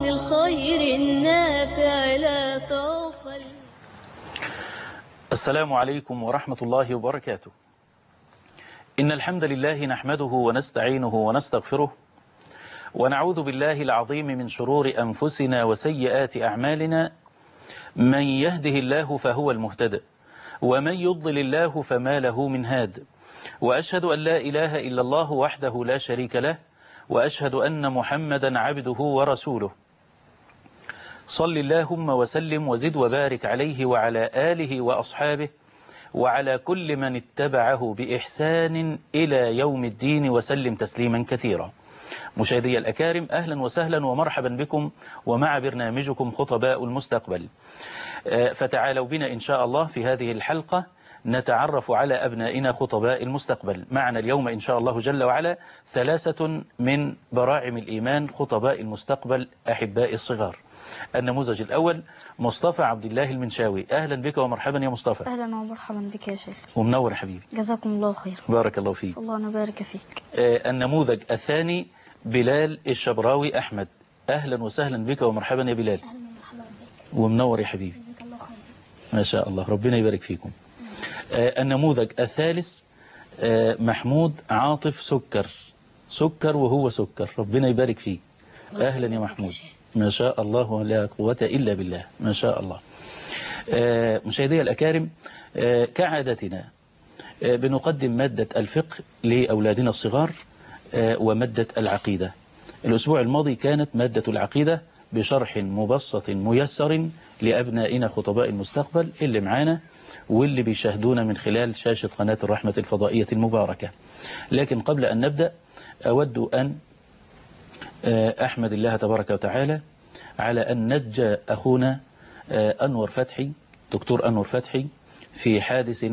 الخير النافع لا تغفل. السلام عليكم ورحمة الله وبركاته. إن الحمد لله نحمده ونستعينه ونستغفره، ونعوذ بالله العظيم من شرور أنفسنا وسيئات أعمالنا. من يهده الله فهو المهتد، ومن يضلل الله فما له من هاد. وأشهد أن لا إله إلا الله وحده لا شريك له، وأشهد أن محمدا عبده ورسوله. صل اللهم وسلم وزد وبارك عليه وعلى آله وأصحابه وعلى كل من اتبعه بإحسان إلى يوم الدين وسلم تسليما كثيرا. مشاهدي الأكارم، أهلا وسهلا ومرحبا بكم ومع برنامجكم خطباء المستقبل. فتعالوا بنا إن شاء الله في هذه الحلقة نتعرف على أبنائنا خطباء المستقبل. معنا اليوم إن شاء الله جل وعلا 3 من براعم الإيمان خطباء المستقبل أحباء الصغار. النموذج الأول مصطفى عبد الله المنشاوي. أهلا بك ومرحبا يا مصطفى. أهلا ومرحبا بك يا شيخ. ومنور حبيبي. جزاكم الله خير. بارك الله فيك. صلى الله أن يبارك فيك. النموذج الثاني بلال الشبراوي أحمد. أهلا وسهلا بك ومرحبا يا بلال. أهلا ومرحبا بك. ومنور يا حبيبي. جزاك الله خير. ما شاء الله، ربنا يبارك فيكم. النموذج الثالث محمود عاطف سكر وهو سكر، ربنا يبارك فيه. أهلا يا محمود. ما شاء الله ولا قوة إلا بالله، ما شاء الله. مشاهدي الأكارم، كعادتنا بنقدم مادة الفقه لأولادنا الصغار ومادة العقيدة. الأسبوع الماضي كانت مادة العقيدة بشرح مبسط ميسر لأبنائنا خطباء المستقبل اللي معانا واللي بيشاهدونا من خلال شاشة قناة الرحمة الفضائية المباركة. لكن قبل أن نبدأ أود أن أحمد الله تبارك وتعالى على أن نجى أخونا أنور فتحي، دكتور أنور فتحي، في حادث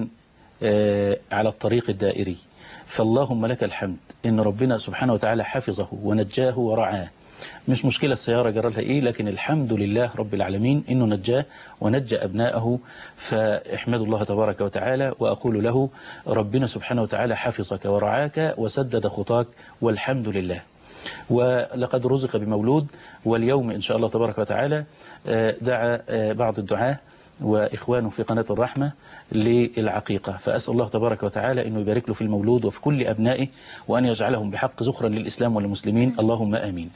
على الطريق الدائري. فاللهم لك الحمد إن ربنا سبحانه وتعالى حفظه ونجاه ورعاه. مش مشكلة السيارة جرى لها إيه، لكن الحمد لله رب العالمين إنه نجاه ونجى أبنائه. فاحمد الله تبارك وتعالى، وأقول له ربنا سبحانه وتعالى حفظك ورعاك وسدد خطاك والحمد لله. ولقد رزق بمولود، واليوم إن شاء الله تبارك وتعالى دعا بعض الدعاة وإخوانه في قناة الرحمة للعقيقة. فأسأل الله تبارك وتعالى أنه يبارك له في المولود وفي كل أبنائه، وأن يجعلهم بحق زخرا للإسلام والمسلمين، اللهم آمين.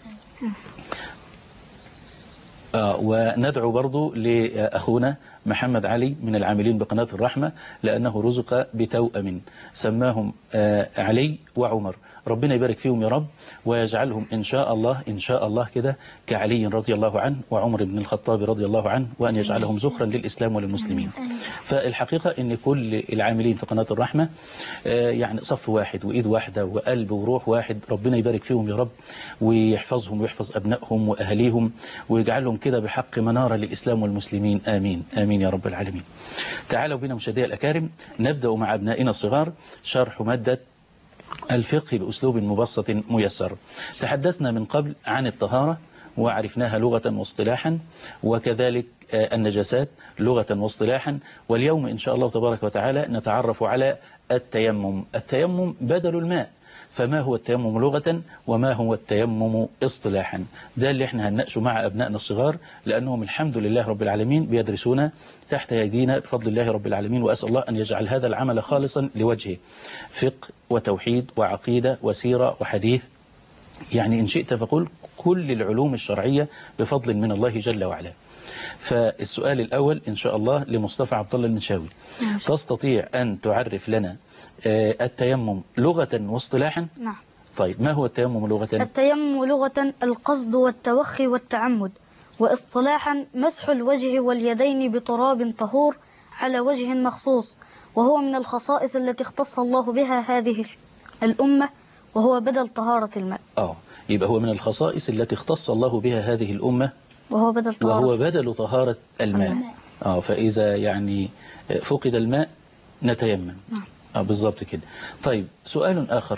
وندعو برضو لأخونا محمد علي من العاملين بقناة الرحمة، لأنه رزق بتوأم سماهم علي وعمر. ربنا يبارك فيهم يا رب، ويجعلهم إن شاء الله كده كعلي رضي الله عنه وعمر بن الخطاب رضي الله عنه، وأن يجعلهم زخرا للإسلام وللمسلمين. فالحقيقة أن كل العاملين في قناة الرحمة يعني صف واحد وإيد واحدة وقلب وروح واحد. ربنا يبارك فيهم يا رب، ويحفظهم ويحفظ أبنائهم وأهليهم، ويجعلهم كده بحق منارة للإسلام والمسلمين. آمين آمين يا رب العالمين. تعالوا بنا مشاهدي الأكارم نبدأ مع أبنائنا الصغار شرح مادة الفقه بأسلوب مبسط ميسر. تحدثنا من قبل عن الطهارة وعرفناها لغة واصطلاحا، وكذلك النجاسات لغة واصطلاحا. واليوم إن شاء الله تبارك وتعالى نتعرف على التيمم. التيمم بدل الماء، فما هو التيمم لغة وما هو التيمم اصطلاحا؟ ده اللي احنا هنناقشه مع أبنائنا الصغار، لأنهم الحمد لله رب العالمين بيدرسون تحت أيدينا بفضل الله رب العالمين. وأسأل الله أن يجعل هذا العمل خالصا لوجهه، فقه وتوحيد وعقيدة وسيرة وحديث، يعني إن شئت فقل كل العلوم الشرعية بفضل من الله جل وعلا. فالسؤال الأول إن شاء الله لمصطفى عبد الله المنشاوي. تستطيع أن تعرف لنا التيمم لغة واصطلاحا؟ نعم. طيب، ما هو التيمم لغة؟ التيمم لغة القصد والتوخي والتعمد، واصطلاحا مسح الوجه واليدين بتراب طهور على وجه مخصوص، وهو من الخصائص التي اختص الله بها هذه الأمة، وهو بدل طهارة الماء. يبقى هو من الخصائص التي اختص الله بها هذه الأمة، وهو بدل طهارة الماء. فإذا يعني فقد الماء نتيمم. بالضبط كده. طيب، سؤال آخر،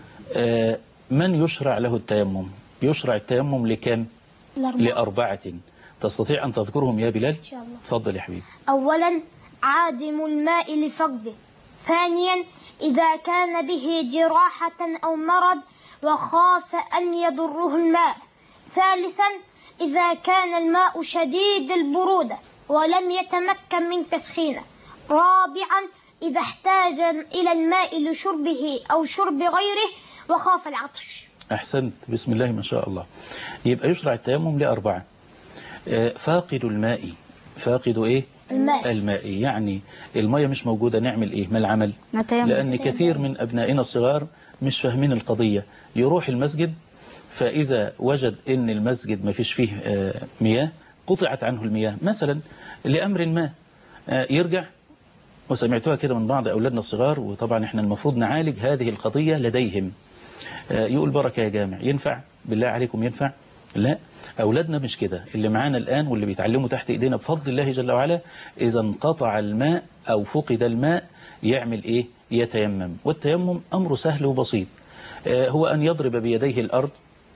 من يشرع له التيمم؟ يشرع التيمم لكم؟ ل4. تستطيع أن تذكرهم يا بلال؟ إن شاء الله. تفضل يا حبيبي. أولا عادم الماء لفقده. ثانيا إذا كان به جراحة أو مرض وخاف أن يضره الماء. ثالثا إذا كان الماء شديد البرودة ولم يتمكن من تسخينه. رابعا إذا احتاج إلى الماء لشربه أو شرب غيره وخاف العطش. أحسنت، بسم الله ما شاء الله. يبقى يشرع التيمم ل4. فاقد الماء. فاقد إيه؟ الماء، يعني المية مش موجودة، نعمل إيه؟ ما العمل؟ لأن كثير من أبنائنا الصغار مش فاهمين القضية. يروح المسجد، فإذا وجد إن المسجد ما فيش فيه مياه، قطعت عنه المياه مثلا لأمر ما، يرجع. وسمعتها كده من بعض أولادنا الصغار، وطبعا إحنا المفروض نعالج هذه القضية لديهم. يقول بركة يا جامع، ينفع؟ بالله عليكم ينفع؟ لا، أولادنا مش كده. اللي معانا الآن واللي بيتعلموا تحت إيدينا بفضل الله جل وعلا، إذا انقطع الماء أو فقد الماء يعمل إيه؟ يتيمم. والتيمم أمر سهل وبسيط، هو أن يضرب بيديه الأرض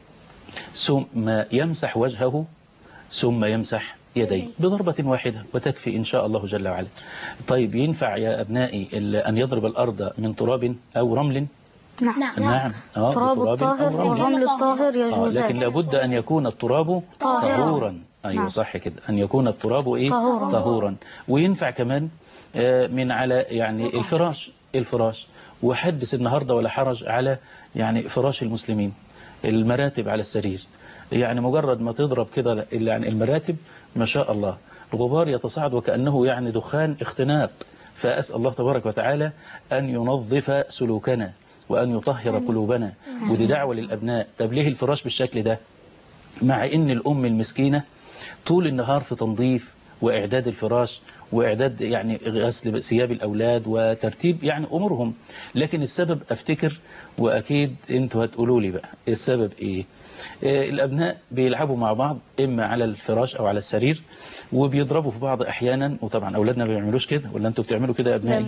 ثم يمسح وجهه ثم يمسح يديه بضربة واحدة وتكفي إن شاء الله جل وعلا. طيب ينفع يا أبنائي أن يضرب الأرض من تراب أو رمل؟ نعم. التراب الطاهر والرمل الطاهر يجوزان، لكن لابد أن يكون التراب طهورا. أيوة صح كده، أن يكون التراب إيه؟ طهورا. وينفع كمان من على يعني الفراش. وحدث النهاردة ولا حرج على يعني فراش المسلمين، المراتب على السرير، يعني مجرد ما تضرب كده يعني المراتب ما شاء الله الغبار يتصاعد وكأنه يعني دخان اختناق. فأسأل الله تبارك وتعالى أن ينظف سلوكنا وأن يطهر قلوبنا. ودي دعوة للأبناء. طب ليه الفراش بالشكل ده؟ مع إن الأم المسكينة طول النهار في تنظيف وإعداد الفراش وإعداد يعني غسل ثياب الأولاد وترتيب يعني أمورهم، لكن السبب أفتكر وأكيد أنتوا هتقولوا لي بقى السبب إيه؟ الأبناء بيلعبوا مع بعض إما على الفراش أو على السرير وبيضربوا في بعض أحيانا، وطبعا أولادنا ما بيعملوش كده، ولا أنتوا بتعملوا كده يا أبنائي؟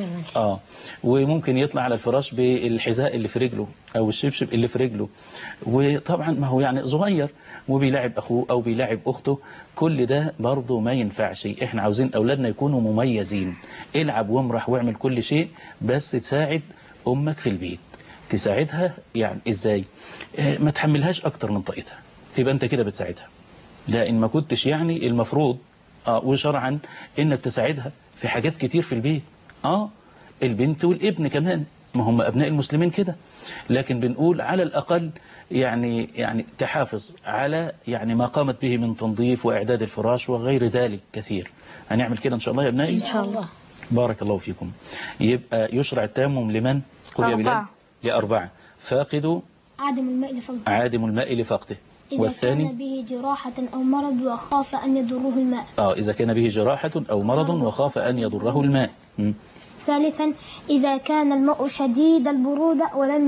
وممكن يطلع على الفراش بالحذاء اللي في رجله أو الشبشب اللي في رجله، وطبعا ما هو يعني صغير وبيلاعب أخوه أو بيلاعب أخته. كل ده برضه ما ينفعش. إحنا عاوزين أولادنا يكونوا مميزين. العب وامرح واعمل كل شيء، بس تساعد أمك في البيت. تساعدها يعني إزاي؟ ما تحملهاش أكتر من طاقتها، تبقى أنت كده بتساعدها. ده إن ما كنتش يعني المفروض وشرعا إنك تساعدها في حاجات كتير في البيت. البنت والابن كمان، ما هم أبناء المسلمين كده. لكن بنقول على الأقل يعني تحافظ على يعني ما قامت به من تنظيف وإعداد الفراش وغير ذلك كثير. هنعمل كده إن شاء الله يا أبنائي؟ إن شاء الله. بارك الله فيكم. يبقى يشرع التيمم لمن؟ قل يا بلال. ل4. فاقد عادم الماء لفقده. والثاني كان به جراحة أو مرض وخاف أن يضره الماء. إذا كان به جراحة أو مرض وخاف أن يضره الماء. ثالثا إذا كان الماء شديد البرودة ولم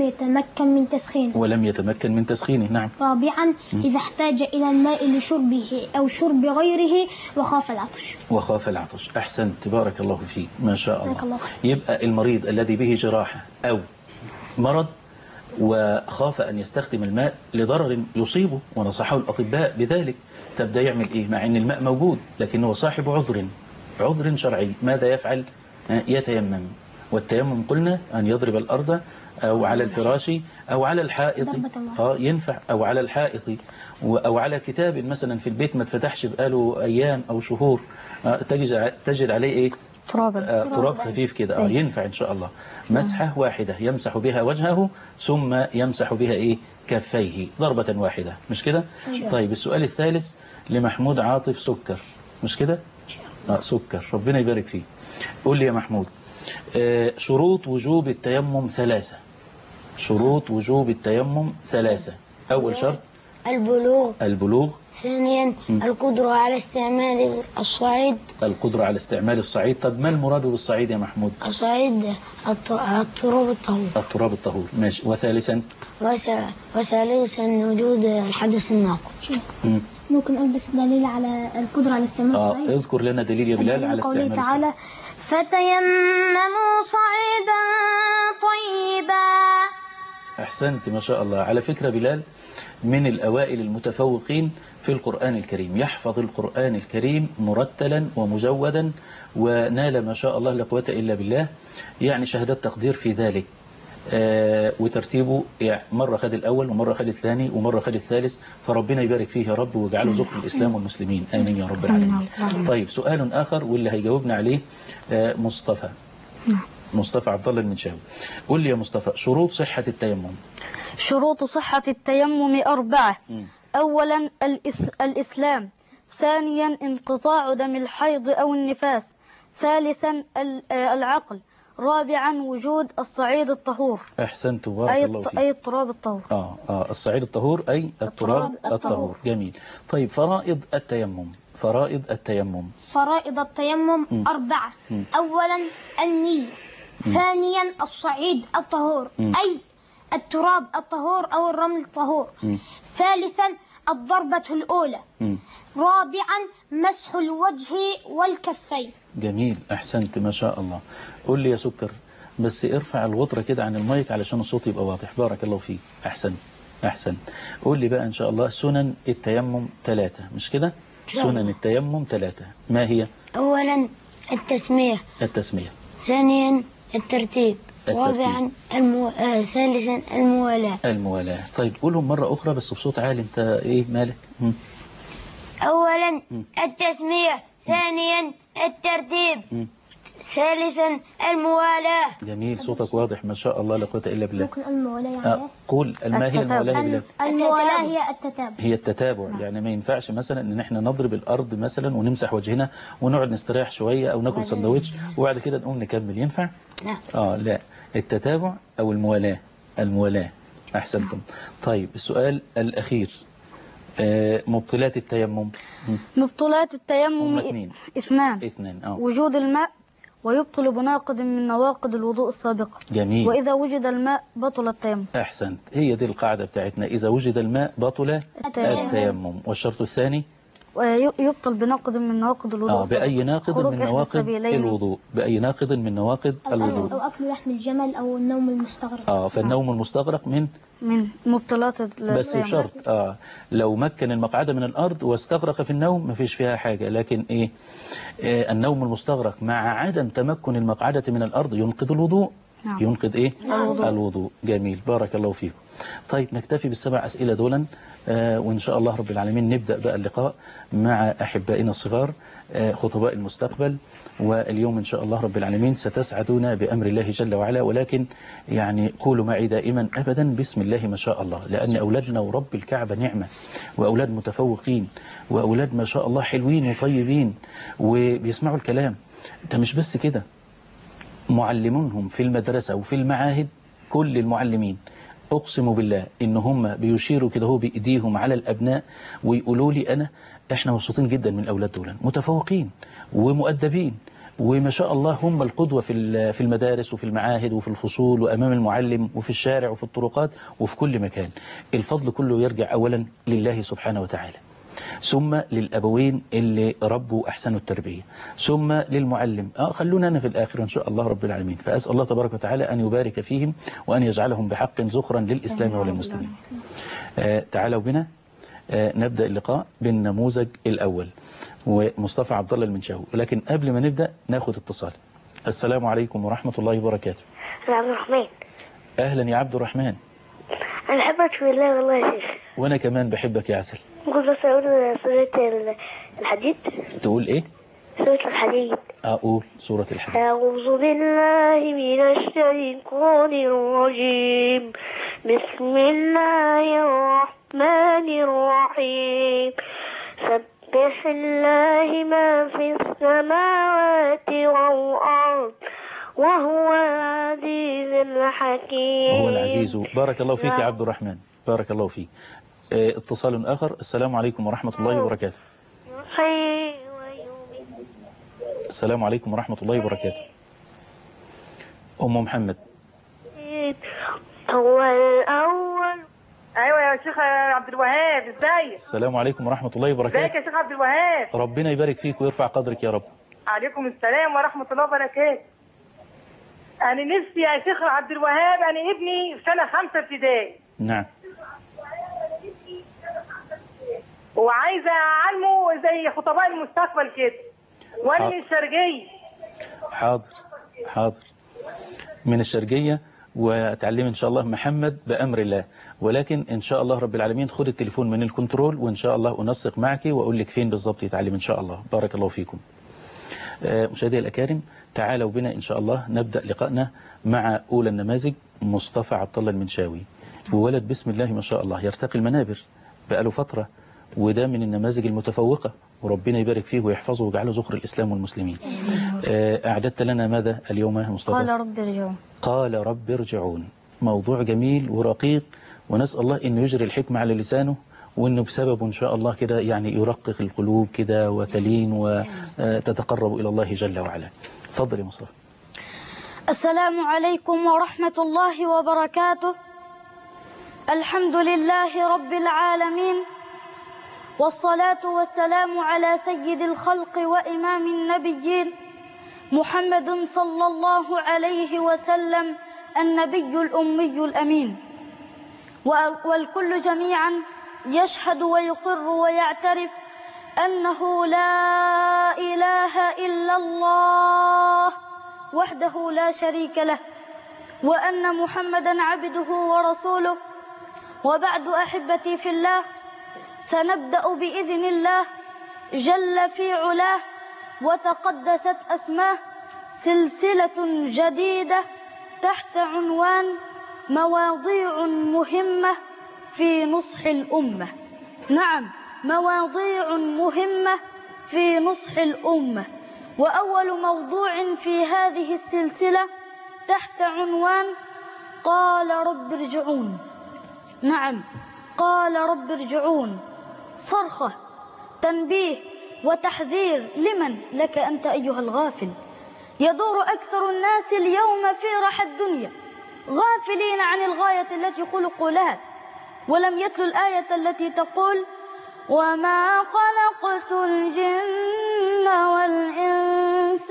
يتمكن من تسخينه. نعم. رابعا إذا احتاج إلى الماء لشربه أو شرب غيره وخاف العطش. أحسنت، بارك الله فيك ما شاء الله. يبقى المريض الذي به جراحة أو مرض وخاف أن يستخدم الماء لضرر يصيبه، ونصحه الأطباء بذلك، تبدأ يعمل إيه؟ مع أن الماء موجود لكنه صاحب عذر شرعي. ماذا يفعل؟ يتيمم. والتيمم قلنا أن يضرب الأرض أو على الفراش أو على الحائط. ينفع، أو على الحائط أو على كتاب مثلا في البيت ما اتفتحش بقاله أيام أو شهور، تجد عليه إيه؟ تراب خفيف كده. ينفع إن شاء الله. مسحة واحدة يمسح بها وجهه ثم يمسح بها إيه؟ كفيه، ضربة واحدة، مش كده؟ طيب السؤال الثالث لمحمود عاطف سكر، مش كده؟ سكر، ربنا يبارك فيه. قول لي يا محمود، شروط وجوب التيمم 3. شروط وجوب التيمم 3. أول شرط البلوغ. ثانيا القدرة على استعمال الصعيد. طب ما المراد بالصعيد يا محمود؟ الصعيد التراب الطهور. ماشي. وثالثا وجود الحدث الناقض. ممكن ألبس دليل على القدرة على استعمال الصعيد؟ اذكر لنا دليل يا بلال على استعمال الصعيد. تعالى فتيمموا صعيدا طيبا. أحسنت ما شاء الله. على فكرة بلال من الأوائل المتفوقين في القرآن الكريم، يحفظ القرآن الكريم مرتلا ومجودا، ونال ما شاء الله لا قوة إلا بالله يعني شهادات تقدير في ذلك. وترتيبه يعني مرة خد الأول ومرة خد الثاني ومرة خد الثالث، فربنا يبارك فيه يا رب ويجعله ذكر الإسلام والمسلمين، آمين يا رب العالمين. طيب سؤال آخر واللي هيجاوبنا عليه مصطفى عبد الله المنشاوي. قول لي يا مصطفى، شروط صحة التيمم. شروط صحة التيمم 4. أولا الإسلام. ثانيا انقطاع دم الحيض أو النفاس. ثالثا العقل. رابعا وجود الصعيد الطهور. أحسنت بارك الله فيك. أي التراب الطهور. الصعيد الطهور أي التراب الطهور. جميل. طيب فرائض التيمم. فرائض التيمم 4. أولا النية. ثانيا الصعيد الطهور أي التراب الطهور أو الرمل الطهور. ثالثا الضربة الأولى. رابعا مسح الوجه والكفين. جميل، أحسنت ما شاء الله. قول لي يا سكر، بس ارفع الغطرة كده عن المايك علشان الصوت يبقى واضح. بارك الله فيك. أحسن. قول لي بقى إن شاء الله سنن التيمم 3، مش كده؟ سنن التيمم 3 ما هي؟ أولا التسمية. ثانيا الترتيب. رابعا ثالثا الموالاة. طيب قولهم مرة أخرى بس بصوت عالي. أنت إيه مالك؟ أولا التسمية. ثانيا الترتيب. ثالثا الموالاة. جميل، صوتك واضح ما شاء الله، لا قوة إلا بالله. ممكن الموالاة يعني قول ما هي الموالاة بالله؟ الموالاة هي التتابع. يعني ما ينفعش مثلا ان احنا نضرب الارض مثلا ونمسح وجهنا ونقعد نستريح شوية او ناكل سندوتش وبعد كده نقوم نكمل، ينفع؟ لا، التتابع او الموالاة. احسنتم. طيب السؤال الاخير، مبطلات التيمم. مبطلات التيمم 2. وجود الماء، ويبطل بناقض من نواقض الوضوء السابقة. جميل. وإذا وجد الماء بطل التيمم. أحسنت، هي دي القاعدة بتاعتنا، إذا وجد الماء بطل التيمم. والشرط الثاني يبطل بناقض من نواقض الوضوء السابقة. بأي ناقض من نواقض الوضوء. أو أكل لحم الجمل أو النوم المستغرق. فالنوم المستغرق من مبطلات بس بشرط لو مكن المقعدة من الأرض واستغرق في النوم ما فيش فيها حاجة، لكن النوم المستغرق مع عدم تمكن المقعدة من الأرض ينقض الوضوء. ينقض الوضوء. جميل، بارك الله فيكم. طيب نكتفي بال7 أسئلة دولا، وإن شاء الله رب العالمين نبدأ بقى اللقاء مع أحبائنا الصغار خطباء المستقبل. واليوم إن شاء الله رب العالمين ستسعدون بأمر الله جل وعلا، ولكن يعني قولوا معي دائما أبدا بسم الله ما شاء الله، لأن أولادنا ورب الكعبة نعمة، وأولاد متفوقين، وأولاد ما شاء الله حلوين وطيبين وبيسمعوا الكلام. ده مش بس كده، معلمونهم في المدرسة وفي المعاهد، كل المعلمين أقسم بالله إن هم بيشيروا كده هو بإيديهم على الأبناء ويقولوا لي إحنا مبسوطين جدا من الأولاد دول، متفوقين ومؤدبين، وما شاء الله هم القدوة في المدارس وفي المعاهد وفي الفصول وأمام المعلم وفي الشارع وفي الطرقات وفي كل مكان. الفضل كله يرجع أولا لله سبحانه وتعالى، ثم للأبوين اللي ربوا أحسنوا التربية، ثم للمعلم. خلونا أنا في الآخر إن شاء الله رب العالمين. فأسأل الله تبارك وتعالى أن يبارك فيهم وأن يجعلهم بحق زخرا للإسلام وللمسلمين. تعالوا بنا نبدأ اللقاء بالنموذج الأول ومصطفى عبد الله المنشاوي. ولكن قبل ما نبدأ ناخد اتصال. السلام عليكم ورحمة الله وبركاته. عبد الرحمن. أهلا يا عبد الرحمن. أنا بحبك في الله والله يا شيخ. وأنا كمان بحبك يا عسل. ممكن بس أقول سورة الحديد؟ تقول إيه؟ سورة الحديد. أقول سورة الحديد. أعوذ بالله من الشيطان الرجيم. بسم الله الرحمن الرحيم. سبح الله ما في السماوات والأرض وهو العزيز الحكيم. هو العزيز. بارك الله فيك يا عبد الرحمن، بارك الله فيك. اتصال آخر. السلام عليكم ورحمة الله وبركاته. السلام عليكم ورحمة الله وبركاته. أم محمد. هو الأول. أيوة يا شيخ عبد الوهاب، ازيك؟ السلام عليكم ورحمة الله وبركاته. ازيك يا شيخ عبد الوهاب؟ ربنا يبارك فيك ويرفع قدرك يا رب. عليكم السلام ورحمة الله وبركاته. أنا نفسي يا شيخ عبد الوهاب، أنا ابني في سنة 5 ابتدائي. نعم. وعايزة أعلمه زي خطباء المستقبل كده، وأنا من الشرقية. حاضر من الشرقية. وتعلمي إن شاء الله محمد بأمر الله، ولكن إن شاء الله رب العالمين خد التليفون من الكنترول، وإن شاء الله أنسق معك وأقول لك فين بالضبط يتعلم إن شاء الله. بارك الله فيكم. مشاهدي الأكارم، تعالوا بنا إن شاء الله نبدأ لقائنا مع أولى النماذج، مصطفى عبد الله المنشاوي، وولد بسم الله ما شاء الله يرتقي المنابر بقاله فترة، وده من النماذج المتفوقة، وربنا يبارك فيه ويحفظه ويجعله ذخر الإسلام والمسلمين. أعددت لنا ماذا اليوم يا مصطفى؟ قال رب ارجعون. قال رب ارجعون، موضوع جميل ورقيق، ونسأل الله أنه يجري الحكمة على لسانه، وأنه بسببه إن شاء الله كده يعني يرقق القلوب كده وتلين وتتقرب إلى الله جل وعلا. تفضل يا مصطفى. السلام عليكم ورحمة الله وبركاته. الحمد لله رب العالمين، والصلاة والسلام على سيد الخلق وإمام النبيين محمد صلى الله عليه وسلم، النبي الأمي الأمين. والكل جميعا يشهد ويقر ويعترف أنه لا إله إلا الله وحده لا شريك له، وأن محمدا عبده ورسوله. وبعد أحبتي في الله، سنبدأ بإذن الله جل في علاه وتقدست أسماه سلسلة جديدة تحت عنوان مواضيع مهمة في نصح الأمة. نعم، مواضيع مهمة في نصح الأمة. وأول موضوع في هذه السلسلة تحت عنوان قال رب ارجعون. نعم، قال رب ارجعون، صرخة، تنبيه وتحذير لمن؟ لك أنت أيها الغافل. يدور أكثر الناس اليوم في رحى الدنيا غافلين عن الغاية التي خلقوا لها، ولم يتلوا الآية التي تقول وما خلقت الجن والإنس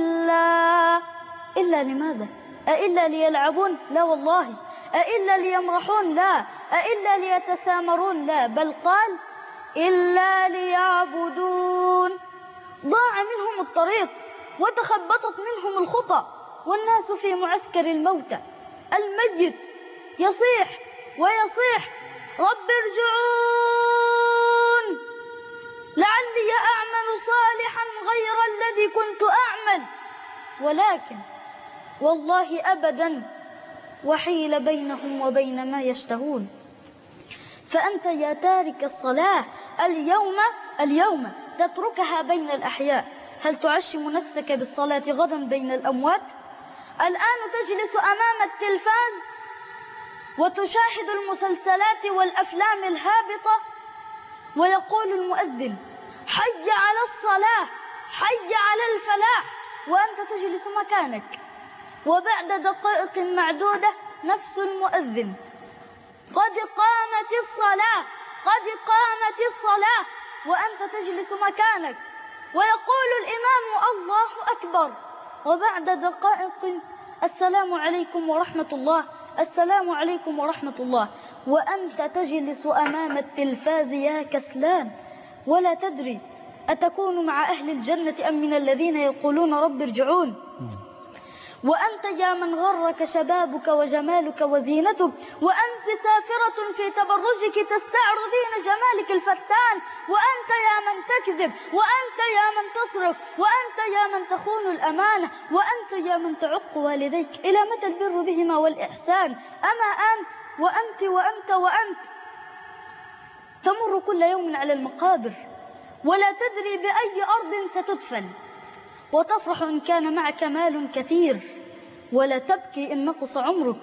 إلا لماذا؟ أإلا ليلعبون؟ لا والله. أإلا ليمرحون؟ لا. أإلا ليتسامرون؟ لا، بل قال إلا ليعبدون. ضاع منهم الطريق وتخبطت منهم الخطى، والناس في معسكر الموتى. الميت يصيح ويصيح رب ارجعون لعلي أعمل صالحا غير الذي كنت أعمل، ولكن والله أبدا وحيل بينهم وبين ما يشتهون. فأنت يا تارك الصلاة اليوم تتركها بين الأحياء، هل تعشم نفسك بالصلاة غدا بين الأموات؟ الآن تجلس أمام التلفاز وتشاهد المسلسلات والأفلام الهابطة، ويقول المؤذن حي على الصلاة، حي على الفلاح، وأنت تجلس مكانك. وبعد دقائق معدودة نفس المؤذن قد قامت الصلاة، قد قامت الصلاة، وأنت تجلس مكانك. ويقول الإمام الله أكبر، وبعد دقائق السلام عليكم ورحمة الله، السلام عليكم ورحمة الله، وأنت تجلس أمام التلفاز يا كسلان، ولا تدري أتكون مع أهل الجنة أم من الذين يقولون رب ارجعون. وأنت يا من غرك شبابك وجمالك وزينتك، وأنت سافرة في تبرجك تستعرضين جمالك الفتان، وأنت يا من تكذب، وأنت يا من تسرق، وأنت يا من تخون الأمانة، وأنت يا من تعق والديك. إلى متى البر بهما والإحسان؟ أما أنت وأنت تمر كل يوم على المقابر ولا تدري بأي أرض ستدفن، وتفرح إن كان معك مال كثير، ولا تبكي إن نقص عمرك.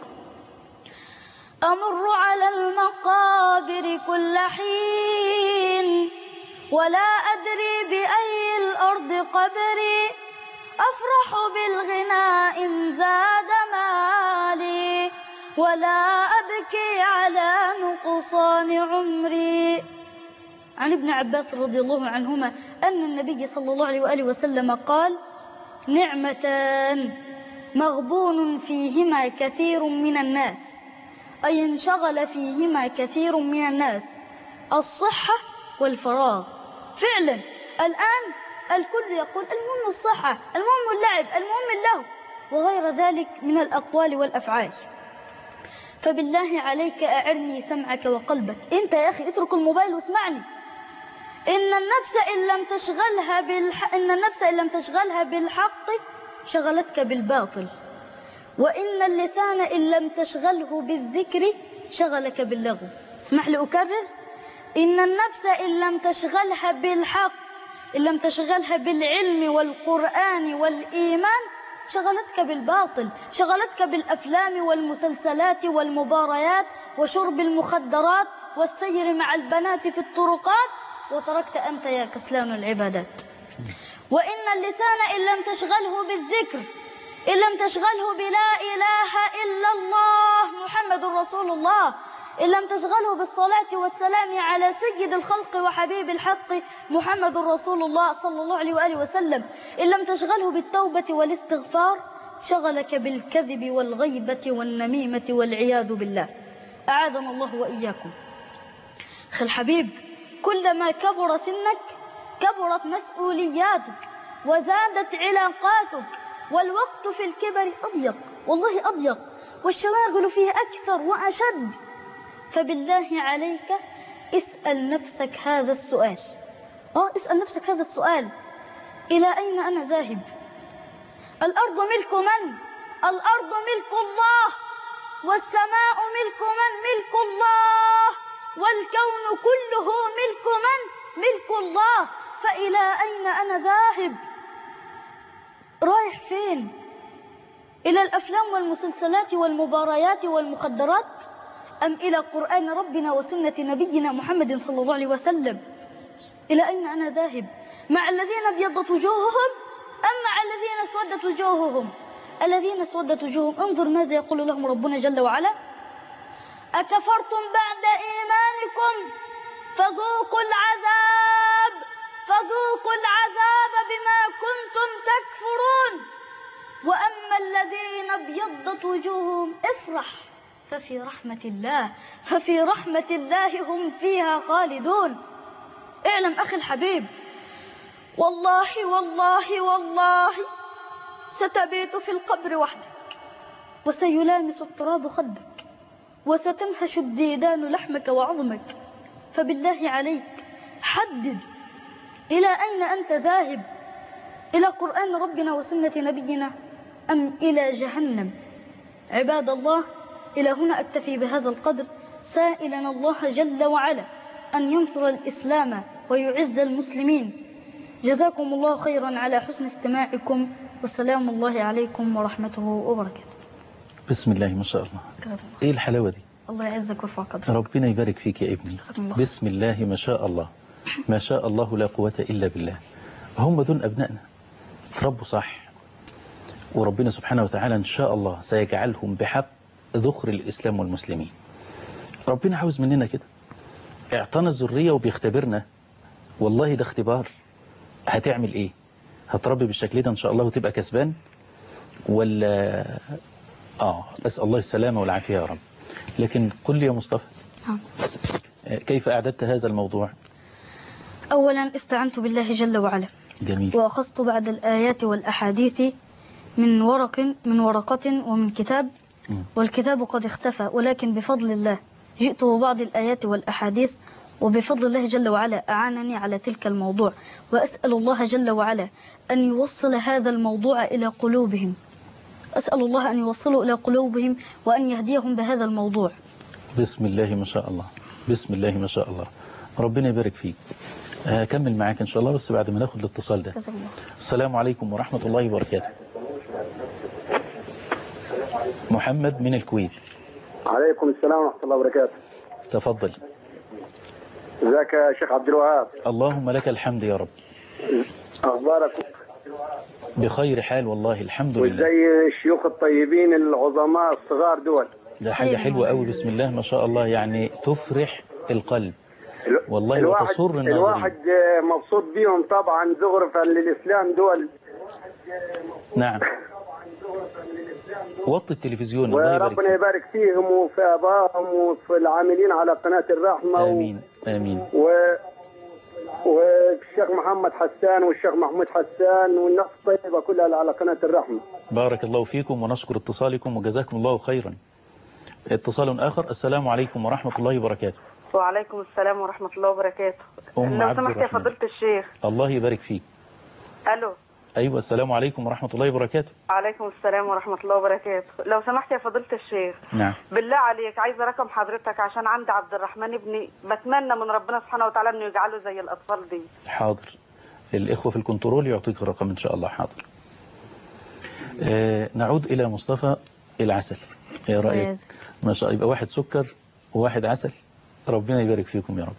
أمر على المقابر كل حين ولا أدري بأي الأرض قبري، أفرح بالغناء إن زاد مالي ولا أبكي على نقصان عمري. عن ابن عباس رضي الله عنهما أن النبي صلى الله عليه وآله وسلم قال نعمتان مغبون فيهما كثير من الناس، أي انشغل فيهما كثير من الناس، الصحة والفراغ. فعلا الآن الكل يقول المهم الصحة، المهم اللعب، المهم اللهو، وغير ذلك من الأقوال والأفعال. فبالله عليك أعرني سمعك وقلبك. أنت يا أخي اترك الموبايل واسمعني. إن النفس إن لم تشغلها بالحق شغلتك بالباطل، وإن اللسان إن لم تشغله بالذكر شغلك باللغو. اسمح لي أكرر: إن النفس إن لم تشغلها بالحق، إن لم تشغلها بالعلم والقرآن والإيمان شغلتك بالباطل، شغلتك بالأفلام والمسلسلات والمباريات وشرب المخدرات والسير مع البنات في الطرقات، وتركت أنت يا كسلان العبادات. وإن اللسان إن لم تشغله بالذكر، إن لم تشغله بلا إله إلا الله محمد رسول الله، إن لم تشغله بالصلاة والسلام على سيد الخلق وحبيب الحق محمد رسول الله صلى الله عليه وآله وسلم، إن لم تشغله بالتوبة والاستغفار شغلك بالكذب والغيبة والنميمة والعياذ بالله. أعاذنا الله وإياكم. أخي الحبيب، كلما كبر سنك كبرت مسؤولياتك وزادت علاقاتك، والوقت في الكبر أضيق، والله أضيق، والشواغل فيه أكثر وأشد. فبالله عليك اسأل نفسك هذا السؤال. اسأل نفسك هذا السؤال: إلى أين أنا ذاهب؟ الأرض ملك من؟ الأرض ملك الله، والسماء ملك من؟ ملك الله، والكون كله ملك من؟ ملك الله. فإلى أين أنا ذاهب؟ رايح فين؟ إلى الأفلام والمسلسلات والمباريات والمخدرات، أم إلى قرآن ربنا وسنة نبينا محمد صلى الله عليه وسلم؟ إلى أين أنا ذاهب؟ مع الذين ابيضت وجوههم أم مع الذين اسودت وجوههم؟ الذين اسودت وجوههم انظر ماذا يقول لهم ربنا جل وعلا: أكفرتم بعد إيمانكم فذوقوا العذاب، فذوقوا العذاب بما كنتم تكفرون. وأما الذين ابيضت وجوههم افرح ففي رحمة الله، ففي رحمة الله هم فيها خالدون. اعلم أخي الحبيب، والله والله والله ستبيت في القبر وحدك، وسيلامس التراب خدك، وستنهش الديدان لحمك وعظمك. فبالله عليك حدد إلى أين أنت ذاهب، إلى قرآن ربنا وسنة نبينا أم إلى جهنم؟ عباد الله، إلى هنا أكتفي بهذا القدر، سائلا الله جل وعلا أن ينصر الإسلام ويعز المسلمين. جزاكم الله خيرا على حسن استماعكم، والسلام الله عليكم ورحمته وبركاته. بسم الله ما شاء الله. إيه الحلاوة دي؟ الله يعزك ويرفع قدرك. ربنا يبارك فيك يا ابني. بسم الله ما شاء الله، ما شاء الله لا قوة إلا بالله. هم دول أبنائنا، تربوا صح، وربنا سبحانه وتعالى إن شاء الله سيجعلهم بحق ذخر الإسلام والمسلمين. ربنا عاوز مننا كده، اعطانا الذرية وبيختبرنا، والله ده اختبار. هتعمل ايه؟ هتربي بالشكل ده ان شاء الله وتبقى كسبان، ولا أسأل الله السلامة والعافية يا رب. لكن قل لي يا مصطفى، كيف أعددت هذا الموضوع؟ أولا استعنت بالله جل وعلا، جميل. وأخذت بعد الآيات والأحاديث من ورقة ومن كتاب، والكتاب قد اختفى، ولكن بفضل الله جئت ببعض الآيات والأحاديث، وبفضل الله جل وعلا أعانني على تلك الموضوع. وأسأل الله جل وعلا أن يوصل هذا الموضوع إلى قلوبهم، أسأل الله أن يوصله إلى قلوبهم وأن يهديهم بهذا الموضوع. بسم الله ما شاء الله، بسم الله ما شاء الله، ربنا يبارك فيك. هكمل معاك إن شاء الله، بس بعد ما ناخد الاتصال ده. السلام عليكم ورحمة الله وبركاته. محمد من الكويت. عليكم السلام ورحمة الله وبركاته. تفضل. ازيك يا شيخ عبد الوهاب؟ اللهم لك الحمد يا رب. أخبارك؟ بخير حال والله الحمد لله. وزي الشيوخ الطيبين العظماء الصغار دول. ده حاجة حلوة قوي، بسم الله ما شاء الله، يعني تفرح القلب والله وتسر الناظرين. الواحد مبسوط بيهم طبعا، زغرفا للإسلام دول. نعم. وطي التلفزيون. وربنا يبارك فيهم وفي آبائهم وفي العاملين على قناة الرحمة. آمين آمين. والشيخ محمد حسان والشيخ محمود حسان والناس الطيبة كلها على قناة الرحمة. بارك الله فيكم ونشكر اتصالكم وجزاكم الله خيرا. اتصال آخر. السلام عليكم ورحمة الله وبركاته. وعليكم السلام ورحمة الله وبركاته. لو سمحت يا فضيلة الشيخ. الله يبارك فيك. ألو. أيوة، السلام عليكم ورحمة الله وبركاته. وعليكم السلام ورحمة الله وبركاته. لو سمحت يا فضيلة الشيخ. نعم. بالله عليك عايزة رقم حضرتك عشان عندي عبد الرحمن ابني، بتمنى من ربنا سبحانه وتعالى إنه يجعله زي الأطفال دي. حاضر، الإخوة في الكنترول يعطيك الرقم إن شاء الله. حاضر. نعود إلى مصطفى العسل. إيه رأيك؟ ما شاء الله، يبقى واحد سكر وواحد عسل. ربنا يبارك فيكم يا رب.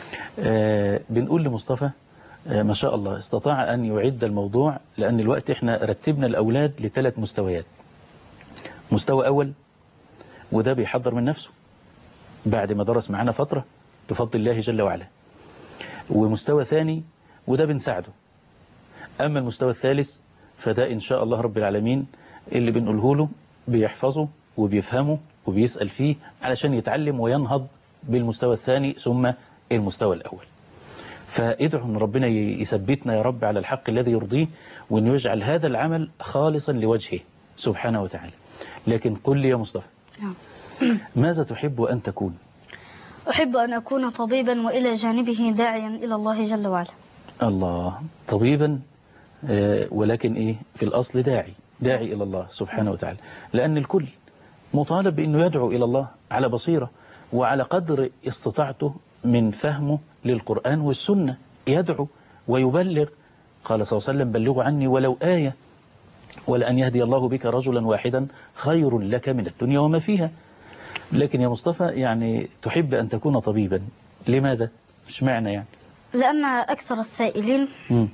بنقول لمصطفى ما شاء الله استطاع أن يعد الموضوع، لأن الوقت احنا رتبنا الأولاد ل3 مستويات. مستوى أول وده بيحضر من نفسه بعد ما درس معنا فترة بفضل الله جل وعلا، ومستوى ثاني وده بنساعده. أما المستوى الثالث فده إن شاء الله رب العالمين اللي بنقوله له بيحفظه وبيفهمه وبيسأل فيه علشان يتعلم وينهض بالمستوى الثاني ثم المستوى الأول. فادعوا أن ربنا يثبتنا يا رب على الحق الذي يرضيه، وأن يجعل هذا العمل خالصا لوجهه سبحانه وتعالى. لكن قل لي يا مصطفى، ماذا تحب أن تكون؟ أحب أن أكون طبيبا وإلى جانبه داعيا إلى الله جل وعلا. الله، طبيبا ولكن إيه في الأصل داعي إلى الله سبحانه وتعالى، لأن الكل مطالب بأنه يدعو إلى الله على بصيرة وعلى قدر استطاعته من فهمه للقرآن والسنة، يدعو ويبلغ. قال صلى الله عليه وسلم: بلغوا عني ولو آية، ولأن يهدي الله بك رجلا واحدا خير لك من الدنيا وما فيها. لكن يا مصطفى يعني تحب أن تكون طبيبا، لماذا؟ مش معنى يعني؟ لأن أكثر السائلين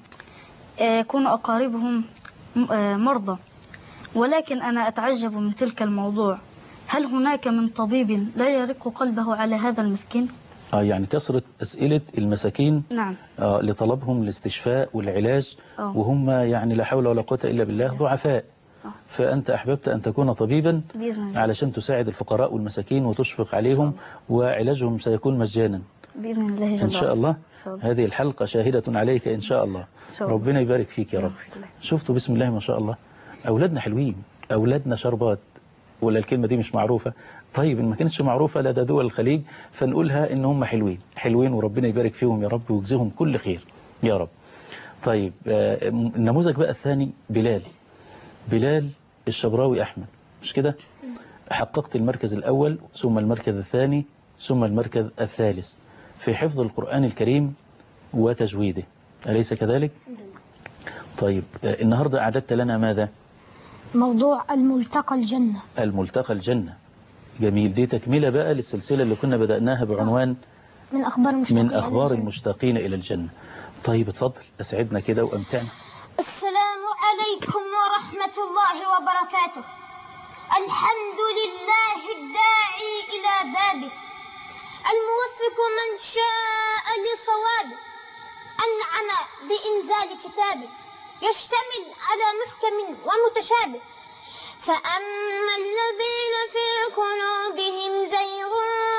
يكون أقاربهم مرضى، ولكن أنا أتعجب من تلك الموضوع. هل هناك من طبيب لا يرق قلبه على هذا المسكين؟ يعني كثرة أسئلة المساكين. نعم. لطلبهم الاستشفاء والعلاج. وهم يعني لا حول ولا قوة إلا بالله ضعفاء. فأنت أحببت أن تكون طبيبا علشان تساعد الفقراء والمساكين وتشفق عليهم، وعلاجهم سيكون مجانا بإذن الله جل إن شاء الله. هذه الحلقة شاهدة عليك إن شاء الله. ربنا يبارك فيك يا رب. شفتوا بسم الله ما شاء الله، أولادنا حلوين، أولادنا شربات، ولا الكلمة دي مش معروفة؟ طيب إن ما كانتش معروفة لدى دول الخليج فنقولها إن هم حلوين وربنا يبارك فيهم يا رب ويجزيهم كل خير يا رب. طيب النموذج بقى الثاني بلال الشبراوي أحمد، مش كده؟ حققت المركز الأول ثم المركز الثاني ثم المركز الثالث في حفظ القرآن الكريم وتجويده، أليس كذلك؟ طيب النهاردة أعددت لنا ماذا؟ موضوع الملتقى الجنة. الملتقى الجنة، جميل. دي تكملة بقى للسلسلة اللي كنا بدأناها بعنوان من أخبار المشتاقين إلى الجنة. طيب اتفضل أسعدنا كده وأمتعنا. السلام عليكم ورحمة الله وبركاته. الحمد لله الداعي إلى بابه، الموفق من شاء لصوابه، أنعم بإنزال كتابه يشتمل على محكم ومتشابه. فأما الذين في قلوبهم زيغ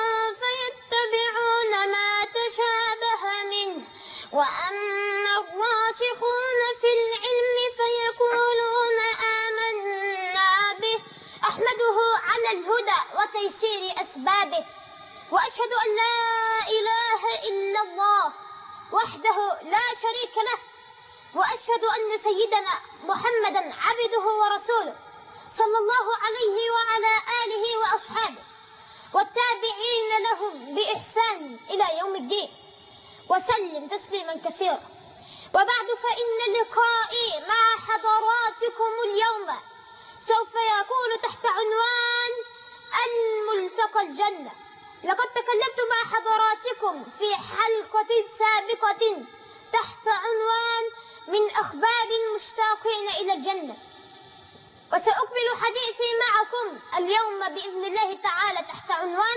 فيتبعون ما تشابه منه، وأما الراسخون في العلم فيقولون آمنا به. أحمده على الهدى وتيسير أسبابه، وأشهد أن لا إله إلا الله وحده لا شريك له، وأشهد أن سيدنا محمدا عبده ورسوله صلى الله عليه وعلى آله وأصحابه والتابعين لهم بإحسان إلى يوم الدين، وسلم تسليما كثيرا. وبعد، فإن لقائي مع حضراتكم اليوم سوف يكون تحت عنوان الملتقى الجنة. لقد تكلمت مع حضراتكم في حلقة سابقة تحت عنوان من أخبار المشتاقين إلى الجنة، وسأكمل حديثي معكم اليوم بإذن الله تعالى تحت عنوان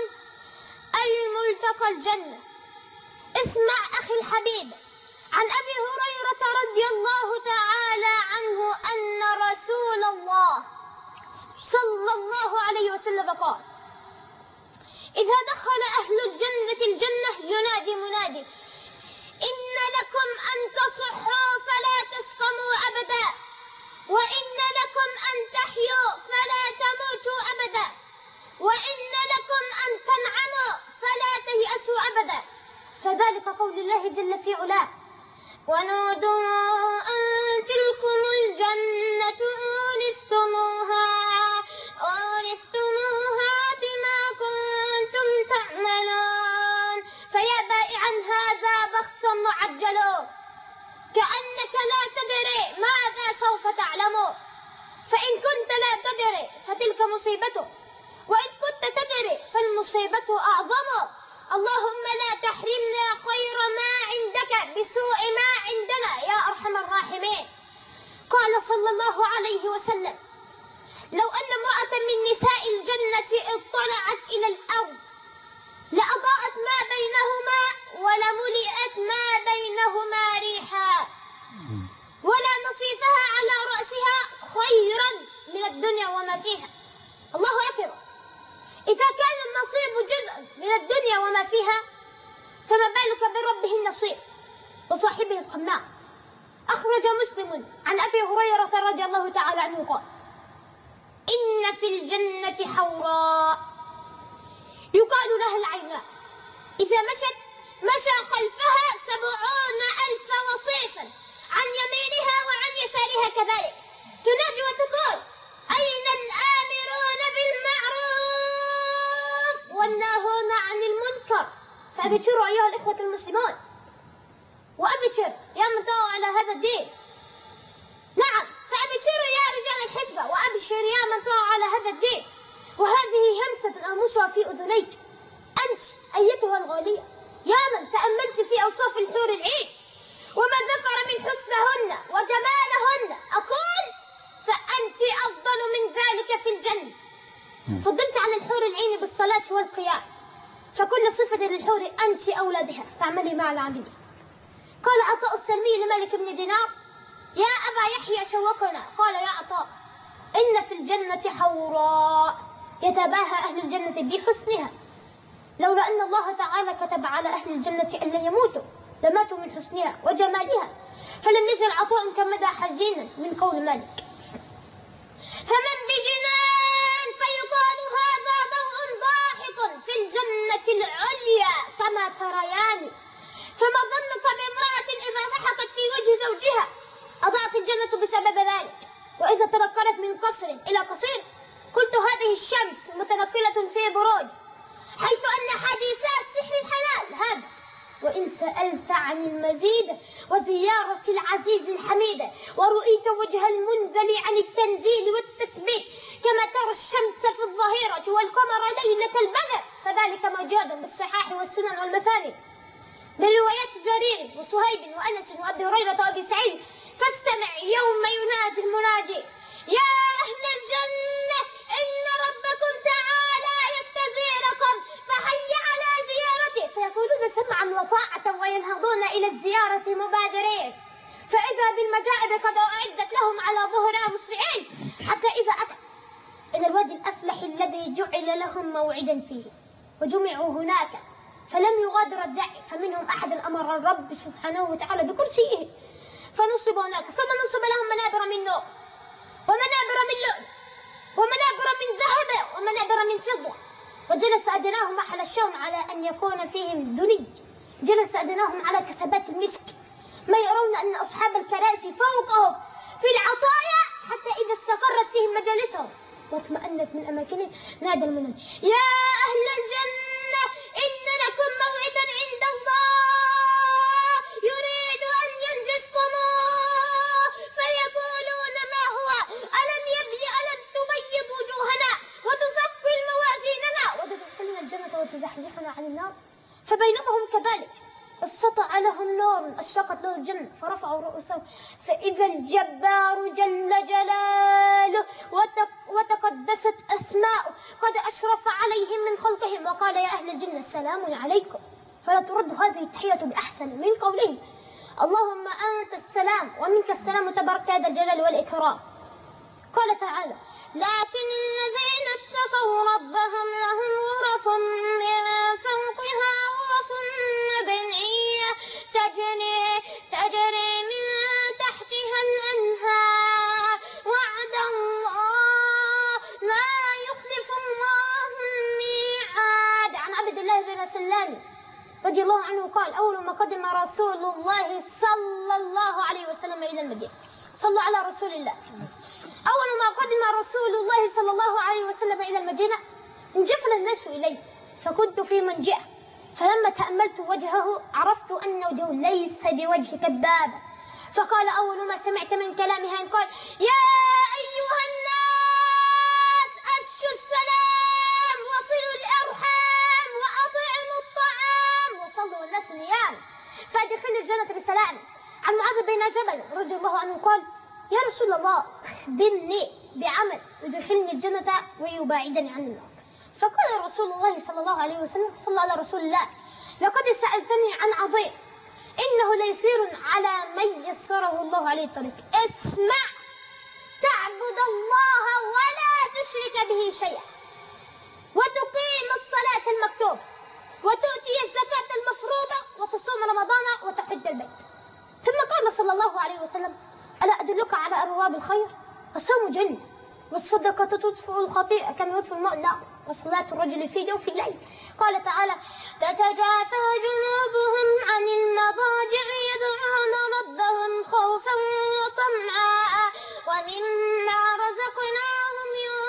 الملتقى الجنة. اسمع أخي الحبيب، عن أبي هريرة رضي الله تعالى عنه أن رسول الله صلى الله عليه وسلم قال: إذا دخل أهل الجنة الجنة ينادي منادي: إن لكم أن تصحوا فلا تسقموا أبدا، وإن لكم أن تحيوا فلا تموتوا أبدا، وإن فذلك قول الله جل في علاه: ونودوا أن تلكم الجنة أورثتموها بما كنتم تعملون فيا بائعا هذا بخس معجل كأنك لا تدري ماذا سوف تعلم فإن كنت لا تدري فتلك مصيبته وإن كنت تدري فالمصيبة أعظم اللهم لا تحرمنا خير ما عندك بسوء ما عندنا يا أرحم الراحمين. قال صلى الله عليه وسلم: لو أن امرأة من نساء الجنة اطلعت إلى الأرض لأضاءت ما بينهما ولملئت ما بينهما ريحا ولا نصيفها على رأسها خيرا من الدنيا وما فيها. الله أكبر! إذا كان النصيب جزء من الدنيا وما فيها فما بالك بربه النصيب وصاحبه القماء. أخرج مسلم عن أبي هريرة رضي الله تعالى عنه قال: إن في الجنة حوراء يقال لها العيناء إذا مشى خلفها 70,000 وصيفا عن يمينها وعن يسارها كذلك تنادي وتقول: أين الآمرون بالمعروف والناهون عن المنكر. فأبشروا أيها الإخوة المسلمون، وأبشر يا من دعوا على هذا الدين. نعم، فأبشروا يا رجال الحزبة، وأبشر يا من دعوا على هذا الدين. وهذه همسة أمسها في أذنيك أنت أيتها الغالية يا من تأملت في أوصاف الحور العين وما ذكر من حسنهن وجمالهن. أقول فأنت أفضل من ذلك في الجنة. فضلت على الحور العين بالصلاة والقيام، فكل صفة للحور أنت أولى بها، فاعملي مع العاملين. قال عطاء السلمي لمالك بن دينار: يا أبا يحيى شوقنا. قال: يا عطاء، إن في الجنة حوراء يتباهى أهل الجنة بحسنها، لولا أن الله تعالى كتب على أهل الجنة ألا يموتوا لماتوا من حسنها وجمالها. فلم يزل عطاء كمدى حزينا من قول مالك: فمن بجنان فيقال هذا ضوء ضاحك في الجنة العليا كما تريان. فما ظنك بامرأة إذا ضحكت في وجه زوجها أضاءت الجنة بسبب ذلك، وإذا تنقلت من قصر إلى قصير قلت هذه الشمس متنقلة في بروج، حيث أن حديثا السحر الحلال هذا. وإن سألت عن المزيد وزيارة العزيز الحميد ورؤيت وجه المنزل عن التنزيل والتثبيت كما ترى الشمس في الظهيرة والقمر ليلة البدر فذلك موجود بالصحاح والسنن والمثاني من روايات جرير وصهيب وأنس وأبي هريرة وأبي سعيد. فاستمع يوم ينادي المنادي: يا أهل الجنة إن ربكم تعالى يستزيركم فحي على زيارته، فيقولون سمعا وطاعة وينهضون إلى الزيارة مبادرين، فإذا بالمجائب قد أعدت لهم على ظهرها مسرعين، حتى إذا أتى إلى الوادي الأفلح الذي جعل لهم موعدا فيه وجمعوا هناك فلم يغادر الداعي، فمنهم أحد أمر الرب سبحانه وتعالى بكرسيه فنصب هناك، ثم نصب لهم منابر من نور ومنابر من لؤلؤ ومنابر من ذهب ومنابر من فضة، وجلس أدناهم محل الشوم على أن يكون فيهم دني، جلس أدناهم على كسبات المسك، ما يرون أن أصحاب الكراسي فوقهم في العطايا حتى إذا استقرت فيهم مجالسهم واطمأنت من أماكنهم نادى المنادي: يا أهل الجنة إن لكم موعدا عند الله يريد أن ينجزكموه، فيقولون ما هو؟ ألم تبيض وجوهنا وتثقل موازيننا وتدخلنا الجنة وتزحزحنا عن النار. فبينما هم كذلك استطاع لهم نور أشرقت له الجنة فرفعوا رؤوسهم فإذا الجبار جل جلاله وتقدست أسماؤه قد أشرف عليهم من خلقهم وقال: يا أهل الجنة السلام عليكم. فلا ترد هذه التحية بأحسن من قولهم: اللهم أنت السلام ومنك السلام تبارك يا ذا الجلال والإكرام. قال تعالى: لكن الذين اتقوا ربهم لهم غرف من فوقها غرف مبنية تجري من تحتها الأنهار وعد الله لا يخلف الله الميعاد. عن عبد الله بن سلام رضي الله عنه قال: قدم رسول الله صلى الله عليه وسلم إلى المدينة. صلوا على رسول الله. أول ما قدم رسول الله صلى الله عليه وسلم إلى المدينة انجفل الناس إليه، فكنت في منجئة، فلما تأملت وجهه عرفت أن وجهه ليس بوجه كذاب، فقال أول ما سمعت من كلامها أن قال: يا أيها الناس أفشوا السلام وصلوا الأرحام وأطعموا الطعام وصلوا الناس نيام فادخلوا الجنة بسلام. عن معاذ بن جبل رضي الله عنه قال: يا رسول الله أخبرني بعمل يدخلني الجنة ويباعدني عن النار. فقال رسول الله صلى الله عليه وسلم: صلى على رسول الله، لقد سألتني عن عظيم إنه ليسير على من يسره الله عليه الطريق. اسمع: تعبد الله ولا تشرك به شيئا، وتقيم الصلاة المكتوبة، وتؤتي الزكاة المفروضة، وتصوم رمضان، وتحج البيت. ثم قال صلى الله عليه وسلم: ألا أدلك على أبواب الخير؟ الصوم جنة، والصدقة تطفئ الخطيئة كما يطفئ الماء النار، وصلاة الرجل في جوف الليل. قال تعالى: تتجافى جنوبهم عن المضاجع يدعون ربهم خوفا وطمعا ومما رزقناهم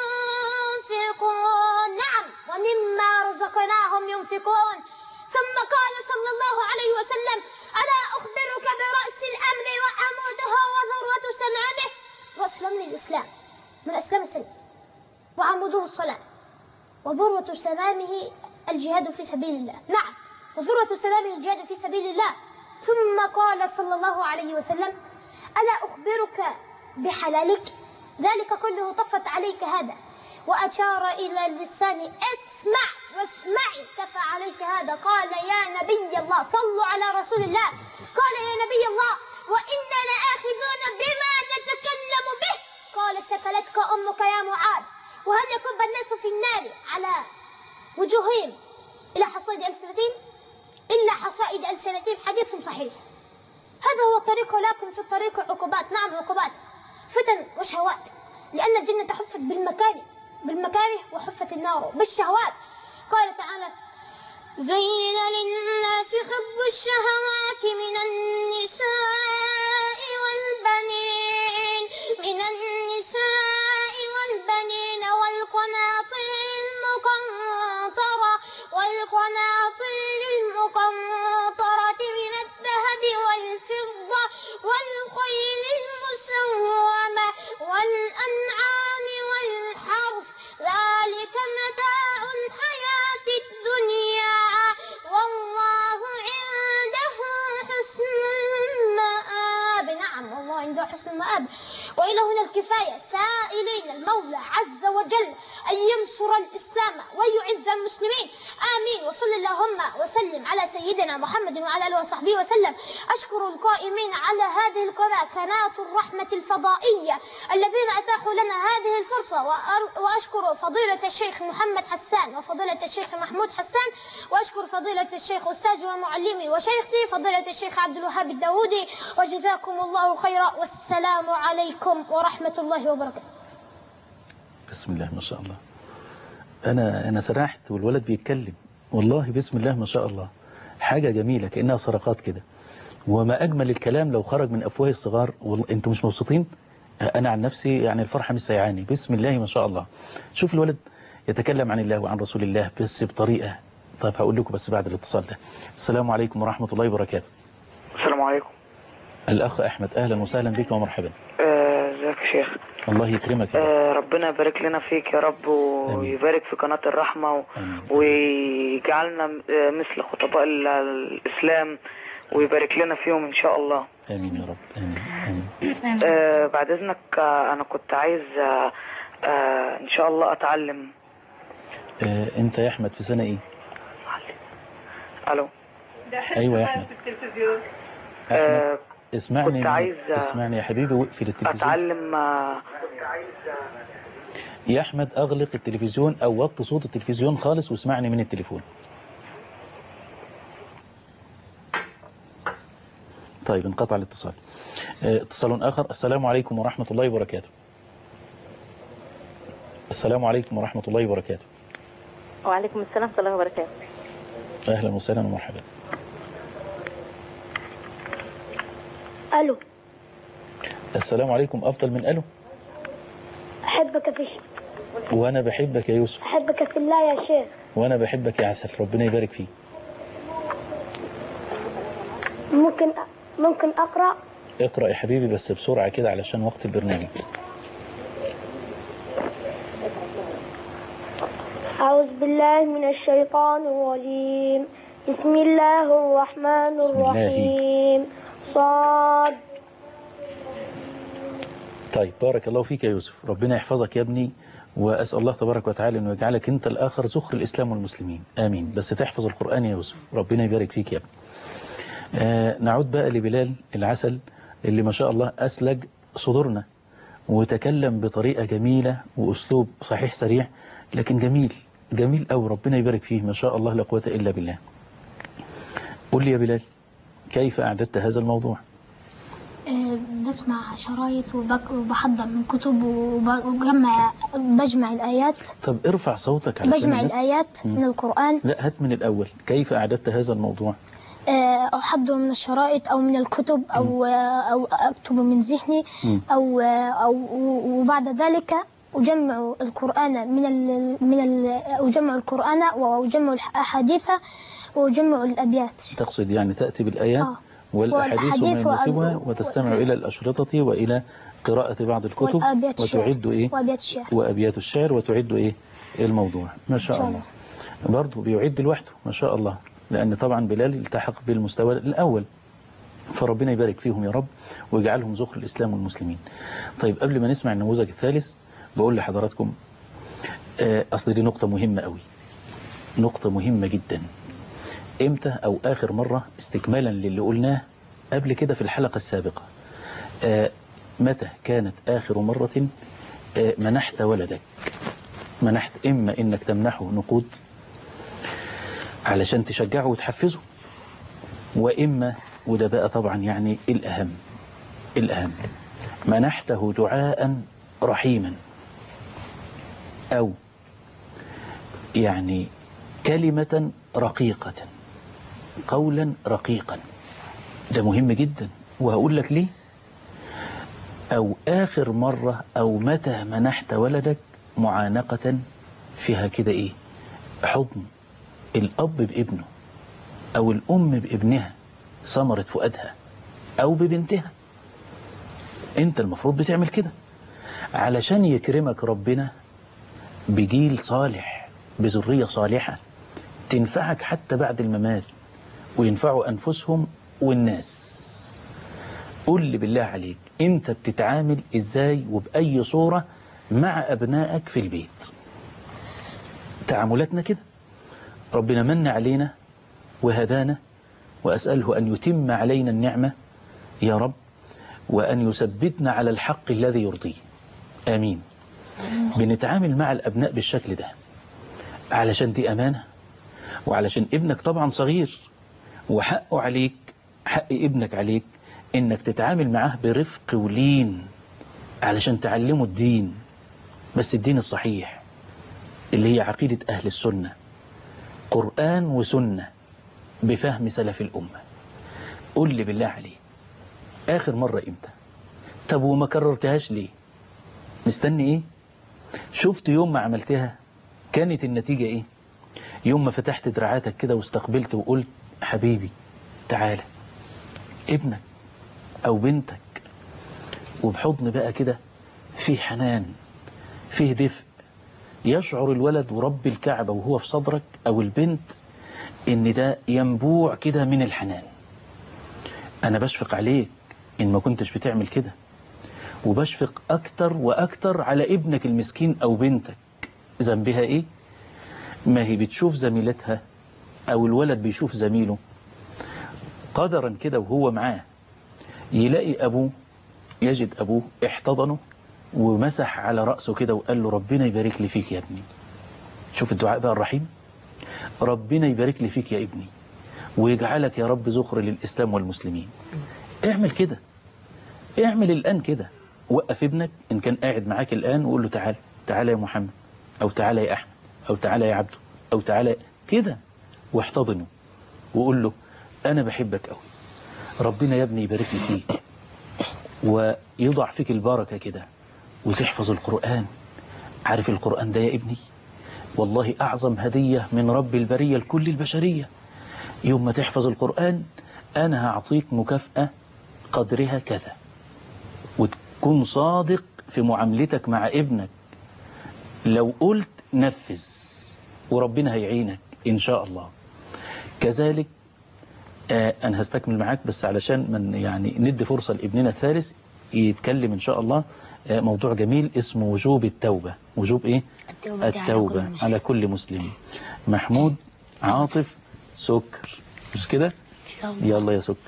ينفقون. نعم، ومما رزقناهم ينفقون. ثم قال صلى الله عليه وسلم: ألا أخبرك برأس الأمر وعمودها وذروة سنامه؟ رأس الأمر الإسلام، من أسلم السلام، وعموده الصلاة، وذروة سنامه الجهاد في سبيل الله. نعم، وذروة سنامه الجهاد في سبيل الله. ثم قال صلى الله عليه وسلم: ألا أخبرك بحلالك؟ ذلك كله طفت عليك هذا، وأشار إلى اللسان: اسمع واسمعي، كفى عليك هذا. قال: يا نبي الله، صلوا على رسول الله، قال: يا نبي الله، وإننا لآخذون بما نتكلم به. قال: سكلتك أمك يا معاذ. وهل يكب الناس في النار على وجوههم إلى حصائد ألسنتهم إلا حصائد ألسنتهم؟ حديث صحيح. هذا هو الطريق، ولكن في الطريق عقوبات. نعم، عقوبات، فتن وشهوات، لأن الجنة حفت بالمكاره وحفت النار بالشهوات. قال تعالى: زين للناس حب الشهوات من النساء والبنين والقناطر من الذهب والفضة والخيل المسومة والأنعام والحرث، ذلك متاع الحياة الدنيا، والله عنده حسن المآب. نعم، الله عنده حسن المآب. وإلى هنا الكفاية، سائلين المولى عز وجل أن ينصر الإسلام ويعز المسلمين، آمين. وصل اللهم وسلم على سيدنا محمد وعلى آله وصحبه وسلم. أشكر القائمين على هذه القناة، قناة الرحمة الفضائية، الذين أتاحوا لنا هذه الفرصة، وأشكر فضيلة الشيخ محمد حسان وفضيلة الشيخ محمود حسان، وأشكر فضيلة الشيخ أستاذي ومعلمي وشيخي فضيلة الشيخ عبد الوهاب الداودي، وجزاكم الله خيرا، والسلام عليكم ورحمة الله وبركاته. بسم الله ما شاء الله. أنا سرحت والولد بيتكلم، والله بسم الله ما شاء الله، حاجة جميلة كأنها صرخات كده. وما أجمل الكلام لو خرج من أفواه الصغار. والله أنتم مش مبسوطين؟ أنا عن نفسي يعني الفرحة مش سيعاني. بسم الله ما شاء الله. شوف الولد يتكلم عن الله وعن رسول الله بس بطريقة. طيب هقول لكم بس بعد الاتصال ده. السلام عليكم ورحمة الله وبركاته. السلام عليكم. الأخ أحمد، أهلا وسهلا بك ومرحبا. ازيك يا شيخ؟ الله يكرمك يا رب. ربنا يبارك لنا فيك يا رب، ويبارك في قناة الرحمة، ويجعلنا مثل خطباء الإسلام، ويبارك لنا فيهم إن شاء الله. آمين يا رب. آمين. بعد إذنك أنا كنت عايز إن شاء الله أتعلم. أنت يا أحمد في سنة إيه؟ ألو. أيوة يا أحمد. اسمعني، كنت عايز اسمعني يا حبيبي، واقفل التلفزيون. أتعلم يا أحمد أغلق التلفزيون أو وطي صوت التلفزيون خالص واسمعني من التليفون. طيب انقطع الاتصال. اتصال آخر. السلام عليكم ورحمة الله وبركاته. السلام عليكم ورحمة الله وبركاته. وعليكم السلام ورحمة الله وبركاته. أهلا وسهلا ومرحبا. ألو. السلام عليكم. أفضل من ألو. أحبك في وأنا بحبك يا يوسف. أحبك في الله يا شيخ. وأنا بحبك يا عسل، ربنا يبارك فيك. ممكن أقرأ؟ اقرأ يا حبيبي بس بسرعة كده علشان وقت البرنامج. أعوذ بالله من الشيطان الرجيم. بسم الله الرحمن الرحيم. صاد. طيب بارك الله فيك يا يوسف، ربنا يحفظك يا ابني، وأسأل الله تبارك وتعالى أنه يجعلك أنت الآخر زخر الإسلام والمسلمين، آمين. بس تحفظ القرآن يا يوسف، ربنا يبارك فيك يا ابني. نعود بقى لبلال العسل اللي ما شاء الله أسلج صدورنا وتكلم بطريقة جميلة وأسلوب صحيح سريع لكن جميل أو ربنا يبارك فيه ما شاء الله لا قوة إلا بالله. قل لي يا بلال كيف أعددت هذا الموضوع؟ بسمع شرايط وبحضر من كتب بجمع الآيات. طب ارفع صوتك علشان بجمع الآيات من القرآن. لا هات من الأول، كيف أعددت هذا الموضوع؟ أحضر من الشرائط أو من الكتب أو أكتب من ذهني أو وبعد ذلك أجمع القرآن أجمع القرآن وأجمع الأحاديث وأجمع الأبيات. تقصد يعني تأتي بالآيات والأحاديث وما يناسبها وتستمع إلى الأشرطة وإلى قراءة بعض الكتب وتعد إيه؟ وأبيات الشعر وتعد إيه؟ الموضوع ما شاء الله. برضو بيعد لوحده ما شاء الله، لأن طبعا بلال التحق بالمستوى الأول، فربنا يبارك فيهم يا رب ويجعلهم زخر الإسلام والمسلمين. طيب قبل ما نسمع النموذج الثالث بقول لحضراتكم أصل دي نقطة مهمة قوي، نقطة مهمة جدا. إمتى أو آخر مرة استكمالا للي قلناه قبل كده في الحلقة السابقة، متى كانت آخر مرة منحت ولدك، منحت إما إنك تمنحه نقود علشان تشجعه وتحفزه، وإما وده بقى طبعا يعني الأهم منحته دعاء رحيما أو يعني كلمة رقيقة، قولا رقيقا. ده مهم جدا وهقول لك ليه. أو آخر مرة أو متى منحت ولدك معانقة فيها كده إيه، حضن الأب بابنه أو الأم بابنها ثمرة فؤادها أو ببنتها. أنت المفروض بتعمل كده علشان يكرمك ربنا بجيل صالح بذرية صالحة تنفعك حتى بعد الممات وينفعوا أنفسهم والناس. قل لي بالله عليك أنت بتتعامل إزاي وبأي صورة مع أبنائك في البيت؟ تعاملاتنا كده. ربنا من علينا وهدانا، وأسأله أن يتم علينا النعمة يا رب، وأن يثبتنا على الحق الذي يرضيه، آمين. بنتعامل مع الأبناء بالشكل ده علشان دي أمانة، وعلشان ابنك طبعا صغير وحقه عليك، حق ابنك عليك إنك تتعامل معاه برفق ولين علشان تعلمه الدين، بس الدين الصحيح اللي هي عقيدة أهل السنة، قرآن وسنة بفهم سلف الأمة. قل لي بالله عليك آخر مرة إمتى؟ طب وما كررتهاش ليه؟ مستني إيه؟ شفت يوم ما عملتها كانت النتيجة إيه؟ يوم ما فتحت دراعاتك كده واستقبلت وقلت حبيبي تعالى ابنك أو بنتك، وبحضن بقى كده فيه حنان فيه دفء، يشعر الولد ورب الكعبة وهو في صدرك أو البنت إن ده ينبوع كده من الحنان. أنا بشفق عليك إن ما كنتش بتعمل كده، وبشفق أكتر وأكتر على ابنك المسكين أو بنتك. ذنبها إيه؟ ما هي بتشوف زميلتها أو الولد بيشوف زميله قدرا كده وهو معاه يلاقي أبوه، يجد أبوه احتضنه ومسح على رأسه كده وقال له ربنا يبارك لي فيك يا ابني. شوف الدعاء بقى الرحيم، ربنا يبارك لي فيك يا ابني ويجعلك يا رب زخر للإسلام والمسلمين. اعمل كده، اعمل الآن كده، وقف ابنك إن كان قاعد معاك الآن وقول له تعالى تعالى يا محمد، أو تعالى يا أحمد، أو تعالى يا عبده، أو تعالى كده، واحتضنه وقول له أنا بحبك أوي، ربنا يا ابني يبارك لي فيك، ويضع فيك البركة كده وتحفظ القرآن. عارف القرآن ده يا ابني والله أعظم هدية من رب البرية لكل البشرية. يوم ما تحفظ القرآن أنا هعطيك مكافأة قدرها كذا، وتكون صادق في معاملتك مع ابنك. لو قلت نفذ وربنا هيعينك إن شاء الله. كذلك أنا هستكمل معاك بس علشان من يعني ندي فرصة لابننا الثالث يتكلم إن شاء الله. موضوع جميل اسمه وجوب التوبة. وجوب إيه؟ التوبة على كل مسلم. محمود عاطف سكر، مش كده؟ يلا يا سكر.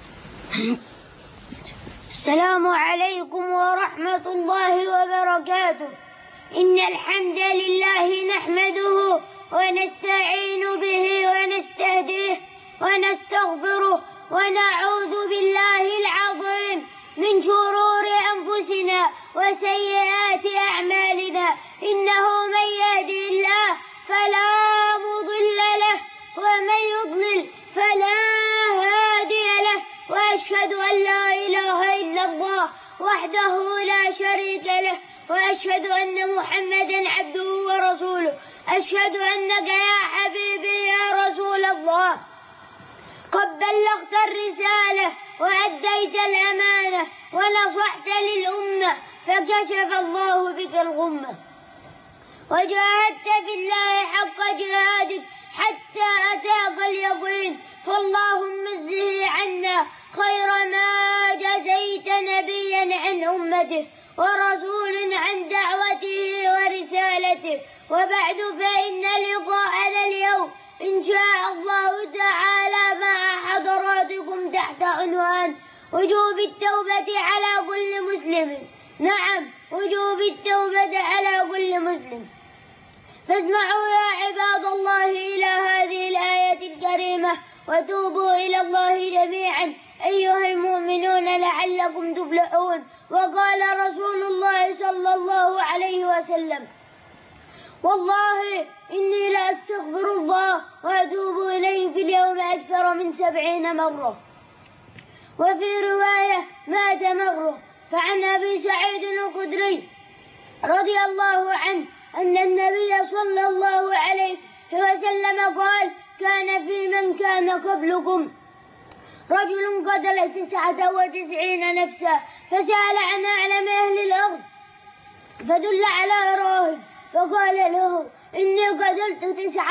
السلام عليكم ورحمة الله وبركاته. إن الحمد لله نحمده ونستعين به ونستهديه ونستغفره ونعوذ بالله العظيم من شرور أنفسنا وسيئات أعمالنا. إنه من يهدي الله فلا مضل له ومن يضلل فلا هادي له. وأشهد أن لا إله إلا الله وحده لا شريك له، وأشهد أن محمدا عبده ورسوله. أشهد أنك يا حبيبي يا رسول الله قد بلغت الرسالة وأديت الأمانة ونصحت للأمة فكشف الله بك الغمة، وجاهدت في الله حق جهادك حتى أتاك اليقين. فاللهم اجزه عنا خير ما جزيت نبيا عن أمته ورسول عن دعوته ورسالته. وبعد فإن لقاءنا اليوم إن شاء الله تعالى مع حضراتكم تحت عنوان وجوب التوبة على كل مسلم. نعم، وجوب التوبة على كل مسلم. فاسمعوا يا عباد الله إلى هذه الآية الكريمة وتوبوا إلى الله جميعا أيها المؤمنون لعلكم تفلحون. وقال رسول الله صلى الله عليه وسلم: والله إني لأستغفر الله وأتوب إليه في اليوم أكثر من 70 مرة، وفي رواية 100 مرة. فعن أبي سعيد الخدري رضي الله عنه أن النبي صلى الله عليه وسلم قال: كان في من كان قبلكم رجل قتل 99 نفسا فسأل عن أعلم أهل الأرض فدل على راهب فقال له: إني قتلت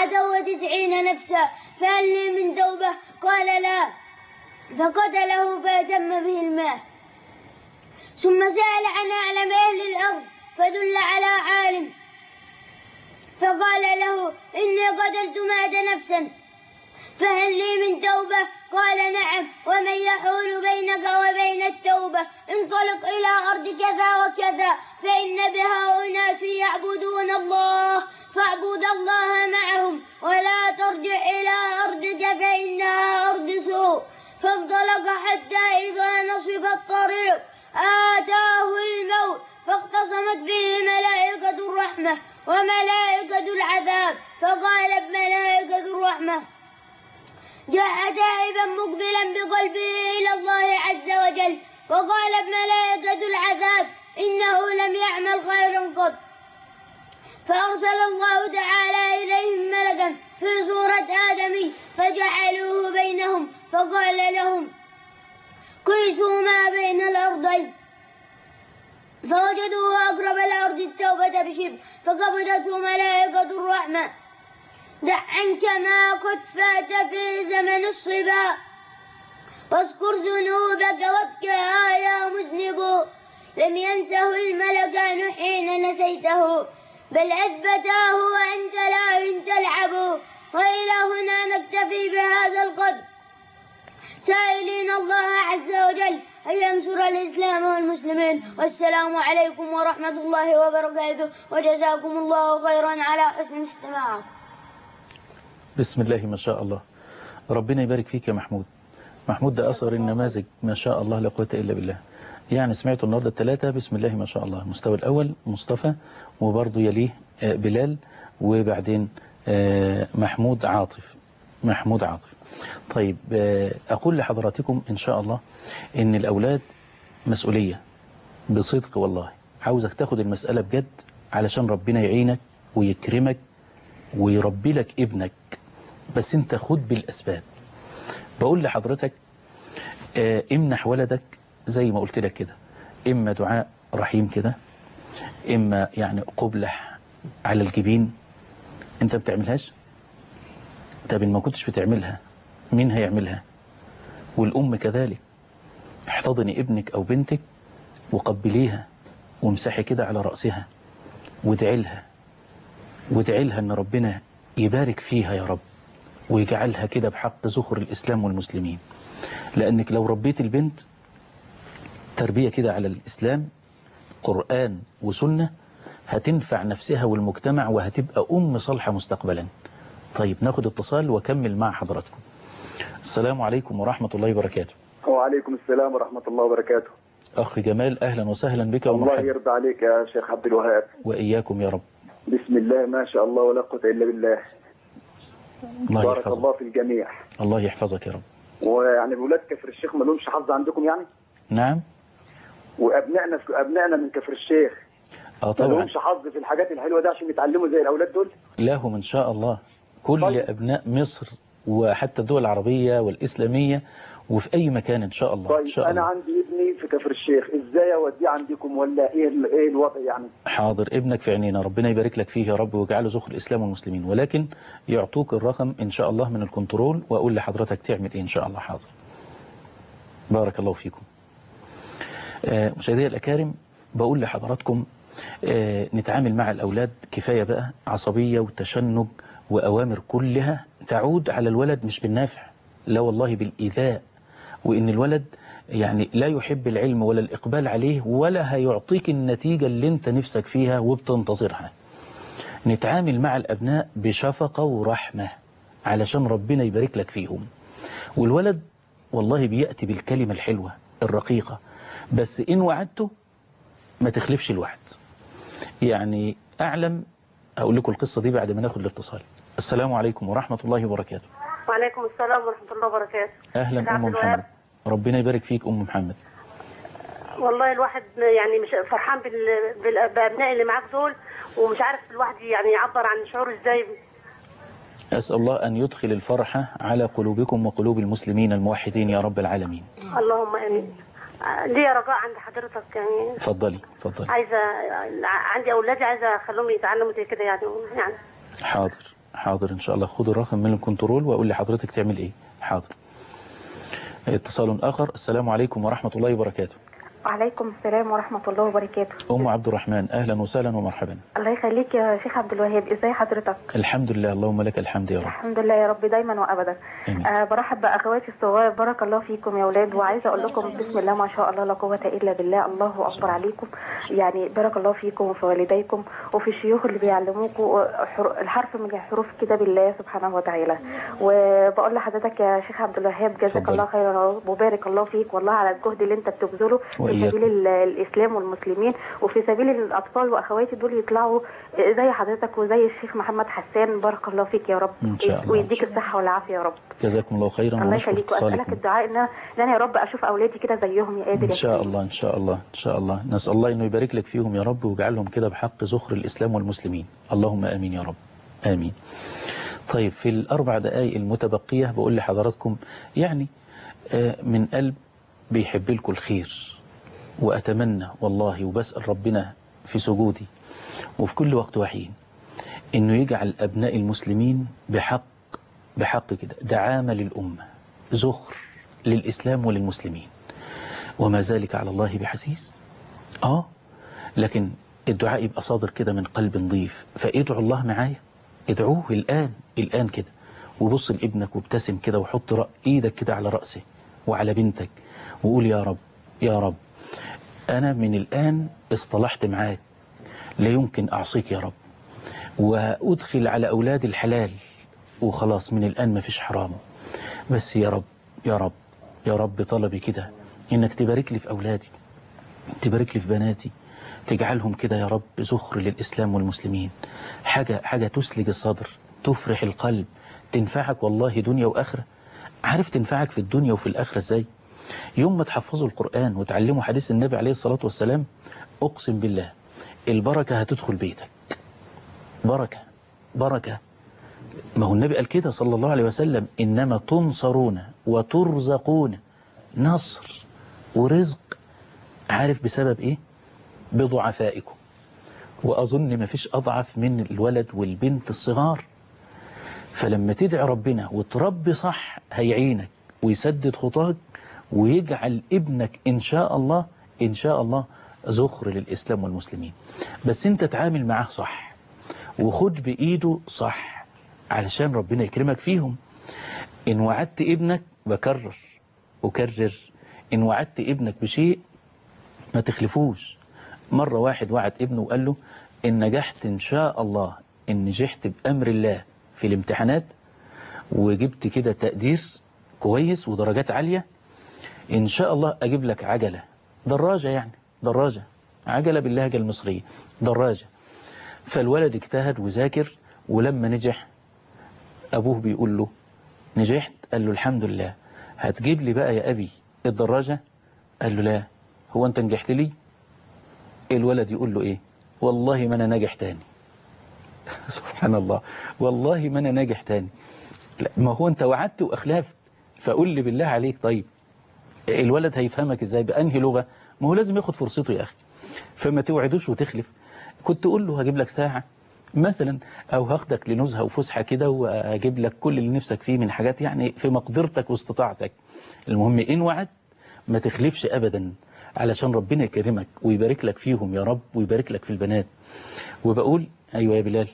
99 نفسا فهل لي من توبة؟ قال: لا. فقتله فأتم به الماء. ثم سأل عن أعلم أهل الأرض فدل على عالم فقال له: إني قتلت 100 نفسا فهل لي من توبة؟ قال: نعم. ومن يحول بينك وبين التوبة؟ انطلق إلى أرض كذا وكذا فإن بها أناس يعبدون الله فاعبد الله معهم ولا ترجع إلى أرضك فإنها أرض سوء. فانطلق حتى إذا نصف الطريق آتاه الموت فاختصمت فيه ملائكة الرحمة وملائكة العذاب. فقالت ملائكة الرحمة: جاء تائبا مقبلا بقلبه إلى الله عز وجل. وقالت ملائكة العذاب: إنه لم يعمل خيرا قط. فأرسل الله تعالى إليهم ملكا في صورة آدمي فجعلوه بينهم فقال لهم: قيسوا ما بين الأرضين. فوجدوا أقرب الأرض التوبة بشبر فقبضته ملائكة الرحمة: دع عنك ما قد فات في زمن الصبا واذكر ذنوبك وابكها يا مذنب. لم ينسه الملكان حين نسيته بل أثبتاه وأنت لا تلعب. وإلى هنا نكتفي بهذا القدر سائلين الله عز وجل أن ينصر الإسلام والمسلمين. والسلام عليكم ورحمة الله وبركاته، وجزاكم الله خيرا على حسن الاستماع. بسم الله ما شاء الله. ربنا يبارك فيك يا محمود. محمود ده أصغر النماذج ما شاء الله لا قوة إلا بالله. يعني سمعتوا النهارده الثلاثة بسم الله ما شاء الله. المستوى الأول مصطفى وبرضه يليه بلال وبعدين محمود عاطف. طيب أقول لحضراتكم إن شاء الله إن الأولاد مسؤولية بصدق والله، عاوزك تاخد المسألة بجد علشان ربنا يعينك ويكرمك ويربي لك ابنك، بس انت خد بالأسباب. بقول لحضرتك امنح ولدك زي ما قلت لك كده، اما دعاء رحيم كده، اما يعني قبلح على الجبين. انت ما بتعملهاش؟ طب ان ما كنتش بتعملها مين هيعملها؟ والأم كذلك، احتضني ابنك أو بنتك وقبليها وامسحي كده على رأسها وادعي لها، وادعي لها ان ربنا يبارك فيها يا رب ويجعلها كده بحق زخر الإسلام والمسلمين. لأنك لو ربيت البنت تربية كده على الإسلام قرآن وسنة هتنفع نفسها والمجتمع وهتبقى أم صالحة مستقبلا. طيب ناخد اتصال وكمل مع حضراتكم. السلام عليكم ورحمة الله وبركاته. وعليكم السلام ورحمة الله وبركاته. أخ جمال أهلا وسهلا بك الله ومرحبا. يرضى عليك يا شيخ عبد الوهاب. وإياكم يا رب. بسم الله ما شاء الله ولا قوة إلا بالله. الله بارك يحفظك. الله في الجميع. الله يحفظك يا رب. ويعني بولاد كفر الشيخ ما لهمش حظ عندكم يعني؟ نعم. وأبنائنا من كفر الشيخ ما طبعا لهمش حظ في الحاجات الحلوة دي عشان يتعلموا زي الأولاد دول؟ لهم إن شاء الله. كل طيب. أبناء مصر وحتى الدول العربية والإسلامية وفي أي مكان إن شاء الله. طيب إن شاء أنا الله. عندي ابني في كفر الشيخ، إزاي أوديه عندكم ولا إيه الوضع يعني؟ حاضر، ابنك في عينينا، ربنا يبارك لك فيه يا رب ويجعله زخر الإسلام والمسلمين، ولكن يعطوك الرقم إن شاء الله من الكنترول وأقول لحضرتك تعمل إيه إن شاء الله. حاضر. بارك الله فيكم. مشاهدي الأكارم، بقول لحضراتكم نتعامل مع الأولاد كفاية بقى عصبية وتشنج وأوامر كلها تعود على الولد مش بالنافع، لا والله بالإيذاء، وإن الولد يعني لا يحب العلم ولا الإقبال عليه ولا هيعطيك النتيجة اللي انت نفسك فيها وبتنتظرها. نتعامل مع الأبناء بشفقة ورحمة علشان ربنا يبارك لك فيهم. والولد والله بيأتي بالكلمة الحلوة الرقيقة، بس إن وعدته ما تخلفش الوعد. يعني أعلم أقول لكم القصة دي بعد ما ناخد الاتصال. السلام عليكم ورحمة الله وبركاته. وعليكم السلام ورحمة الله وبركاته. أهلا أم محمد. ربنا يبارك فيك أم محمد. والله الواحد يعني مش فرحان بأبناء اللي معاك دول، ومش عارف الواحد يعني يعبر عن شعوره ازاي. أسأل الله أن يدخل الفرحة على قلوبكم وقلوب المسلمين الموحدين يا رب العالمين. اللهم آمين. ليا رجاء عند حضرتك يعني. اتفضلي اتفضلي. عندي أولادي عايزة أخليهم يتعلموا زي كده يعني. حاضر حاضر إن شاء الله. خد الرقم من الكنترول وأقول لحضرتك تعمل إيه. حاضر. اتصال آخر. السلام عليكم ورحمة الله وبركاته. وعليكم السلام ورحمة الله وبركاته. أم عبد الرحمن أهلا وسهلا ومرحبا. الله يخليك يا شيخ عبد الوهاب، ازاي حضرتك؟ الحمد لله، اللهم لك الحمد يا رب. الحمد لله يا رب دايما وابدا. برحب باخواتي الصغار، بارك الله فيكم يا اولاد، وعايزه اقول لكم بسم الله ما شاء الله لا قوه الا بالله، الله اكبر عليكم. يعني بارك الله فيكم وفي والديكم وفي الشيوخ اللي بيعلموكم الحرف من حروف كتاب الله سبحانه وتعالى. وبقول لحضرتك يا شيخ عبد الوهاب جزاك الله خيرا وبارك الله فيك والله على الجهد اللي انت بتبذله في سبيل الإسلام والمسلمين وفي سبيل الأطفال وأخواتي دول يطلعوا زي حضرتك وزي الشيخ محمد حسان. بارك الله فيك يا رب ويديك الصحة والعافية يا رب. جزاكم الله خيرا. الله يخليك، وأسألك الدعاء إن أنا يا رب أشوف أولادي كده زيهم يا قادر. إن شاء الله إن شاء الله إن شاء الله. نسأل الله إنه يبارك لك فيهم يا رب ويجعلهم كده بحق زخر الإسلام والمسلمين. اللهم آمين يا رب آمين. طيب في الأربع دقائق المتبقية بقول لحضراتكم يعني من قلب بيحب لكم الخير، وأتمنى والله وبسأل ربنا في سجودي وفي كل وقت وحين إنه يجعل أبناء المسلمين بحق كده دعامة للأمة، زخر للإسلام وللمسلمين، وما ذلك على الله بحسيس. لكن الدعاء يبقى صادر كده من قلب نظيف. فادعوا الله معايا، ادعوه الآن كده، وبص لابنك وابتسم كده وحط ايدك كده على رأسه وعلى بنتك وقول يا رب يا رب أنا من الآن اصطلحت معاك، لا يمكن أعصيك يا رب، وأدخل على أولاد الحلال وخلاص من الآن ما فيش حرام. بس يا رب يا رب يا رب طلبي كده إنك تبارك لي في أولادي، تبارك لي في بناتي، تجعلهم كده يا رب زخر للإسلام والمسلمين، حاجة تسلج الصدر، تفرح القلب، تنفعك والله دنيا وآخرة. عارف تنفعك في الدنيا وفي الآخرة إزاي؟ يوم ما تحفظوا القرآن وتعلموا حديث النبي عليه الصلاة والسلام، أقسم بالله البركة هتدخل بيتك. بركة بركة. ما هو النبي قال كده صلى الله عليه وسلم: إنما تنصرون وترزقون. نصر ورزق، عارف بسبب إيه؟ بضعفائكم. وأظن ما فيش أضعف من الولد والبنت الصغار. فلما تدعي ربنا وتربي صح هيعينك ويسدد خطاك ويجعل ابنك إن شاء الله إن شاء الله ذخر للإسلام والمسلمين. بس أنت تعامل معاه صح وخد بإيده صح علشان ربنا يكرمك فيهم. إن وعدت ابنك، بكرر أكرر، إن وعدت ابنك بشيء ما تخلفوش. مرة واحد وعد ابنه وقال له: إن نجحت إن شاء الله، إن نجحت بأمر الله في الامتحانات وجبت كده تقدير كويس ودرجات عالية، إن شاء الله أجيب لك عجلة، دراجة يعني، دراجة، عجلة باللهجة المصرية، دراجة. فالولد اجتهد وذاكر، ولما نجح أبوه بيقول له: نجحت؟ قال له: الحمد لله. هتجيب لي بقى يا أبي الدراجة؟ قال له: لا. هو أنت نجحت لي؟ الولد يقول له إيه؟ والله ما أنا ناجح تاني. سبحان الله، والله ما أنا ناجح تاني. لا، ما هو أنت وعدت وأخلفت، فقول لي بالله عليك. طيب الولد هيفهمك إزاي؟ بأنهي لغة؟ ما هو لازم ياخد فرصته يا أخي. فما توعدوش وتخلف. كنت تقول له هجيب لك ساعة مثلا، أو هاخدك لنزهة وفسحة كده وأجيب لك كل اللي نفسك فيه من حاجات يعني في مقدرتك واستطاعتك. المهم إن وعد ما تخلفش أبدا، علشان ربنا يكرمك ويبارك لك فيهم يا رب، ويبارك لك في البنات. وبقول أيوة يا بلال.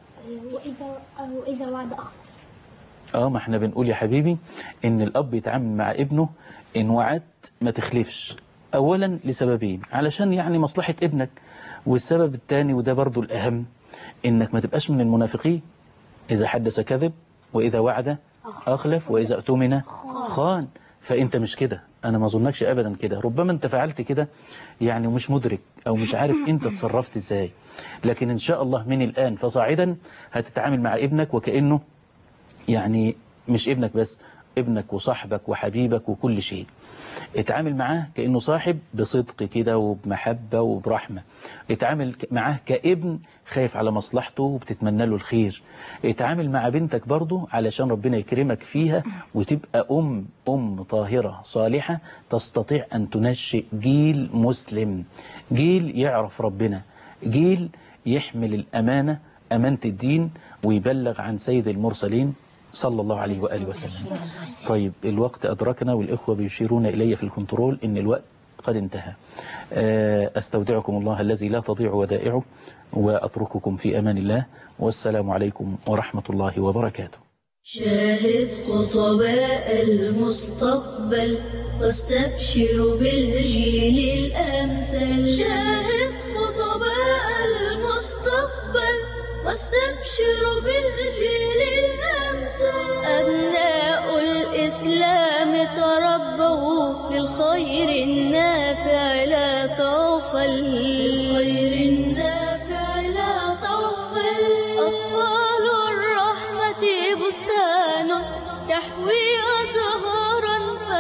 وإذا وعد أخلف. ما احنا بنقول يا حبيبي إن الأب يتعامل مع ابنه إن وعدت ما تخلفش. أولا لسببين، علشان يعني مصلحة ابنك، والسبب الثاني وده برضو الأهم، إنك ما تبقاش من المنافقين. إذا حدث كذب، وإذا وعد أخلف، وإذا اؤتمن خان. فأنت مش كده، أنا ما أظنكش أبدا كده. ربما أنت فعلت كده يعني مش مدرك أو مش عارف أنت تصرفت إزاي، لكن إن شاء الله من الآن فصاعدا هتتعامل مع ابنك وكأنه يعني مش ابنك بس، ابنك وصاحبك وحبيبك وكل شيء. اتعامل معاه كأنه صاحب بصدق كده وبمحبة وبرحمة. اتعامل معاه كابن خايف على مصلحته وبتتمنى له الخير. اتعامل مع بنتك برضو علشان ربنا يكرمك فيها وتبقى أم طاهرة صالحة تستطيع أن تنشئ جيل مسلم، جيل يعرف ربنا، جيل يحمل الأمانة، أمانة الدين، ويبلغ عن سيد المرسلين صلى الله عليه وآله وسلم. طيب الوقت أدركنا والإخوة بيشيرون إلي في الكنترول إن الوقت قد انتهى. أستودعكم الله الذي لا تضيع ودائعه، وأترككم في أمان الله، والسلام عليكم ورحمة الله وبركاته. شاهد خطباء المستقبل واستبشر بالجيل الأمثل. شاهد خطباء المستقبل واستبشر بالجيل الأمثل. أبناء الإسلام تربوا للخير النافع لا تغفل، للخير النافع لا تغفل. أطفال الرحمة بستان يحوي أزهارا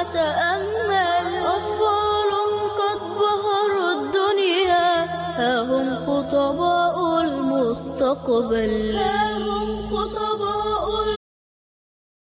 فتأمل. أطفال قد بهروا الدنيا، ها هم خطباء المستقبل.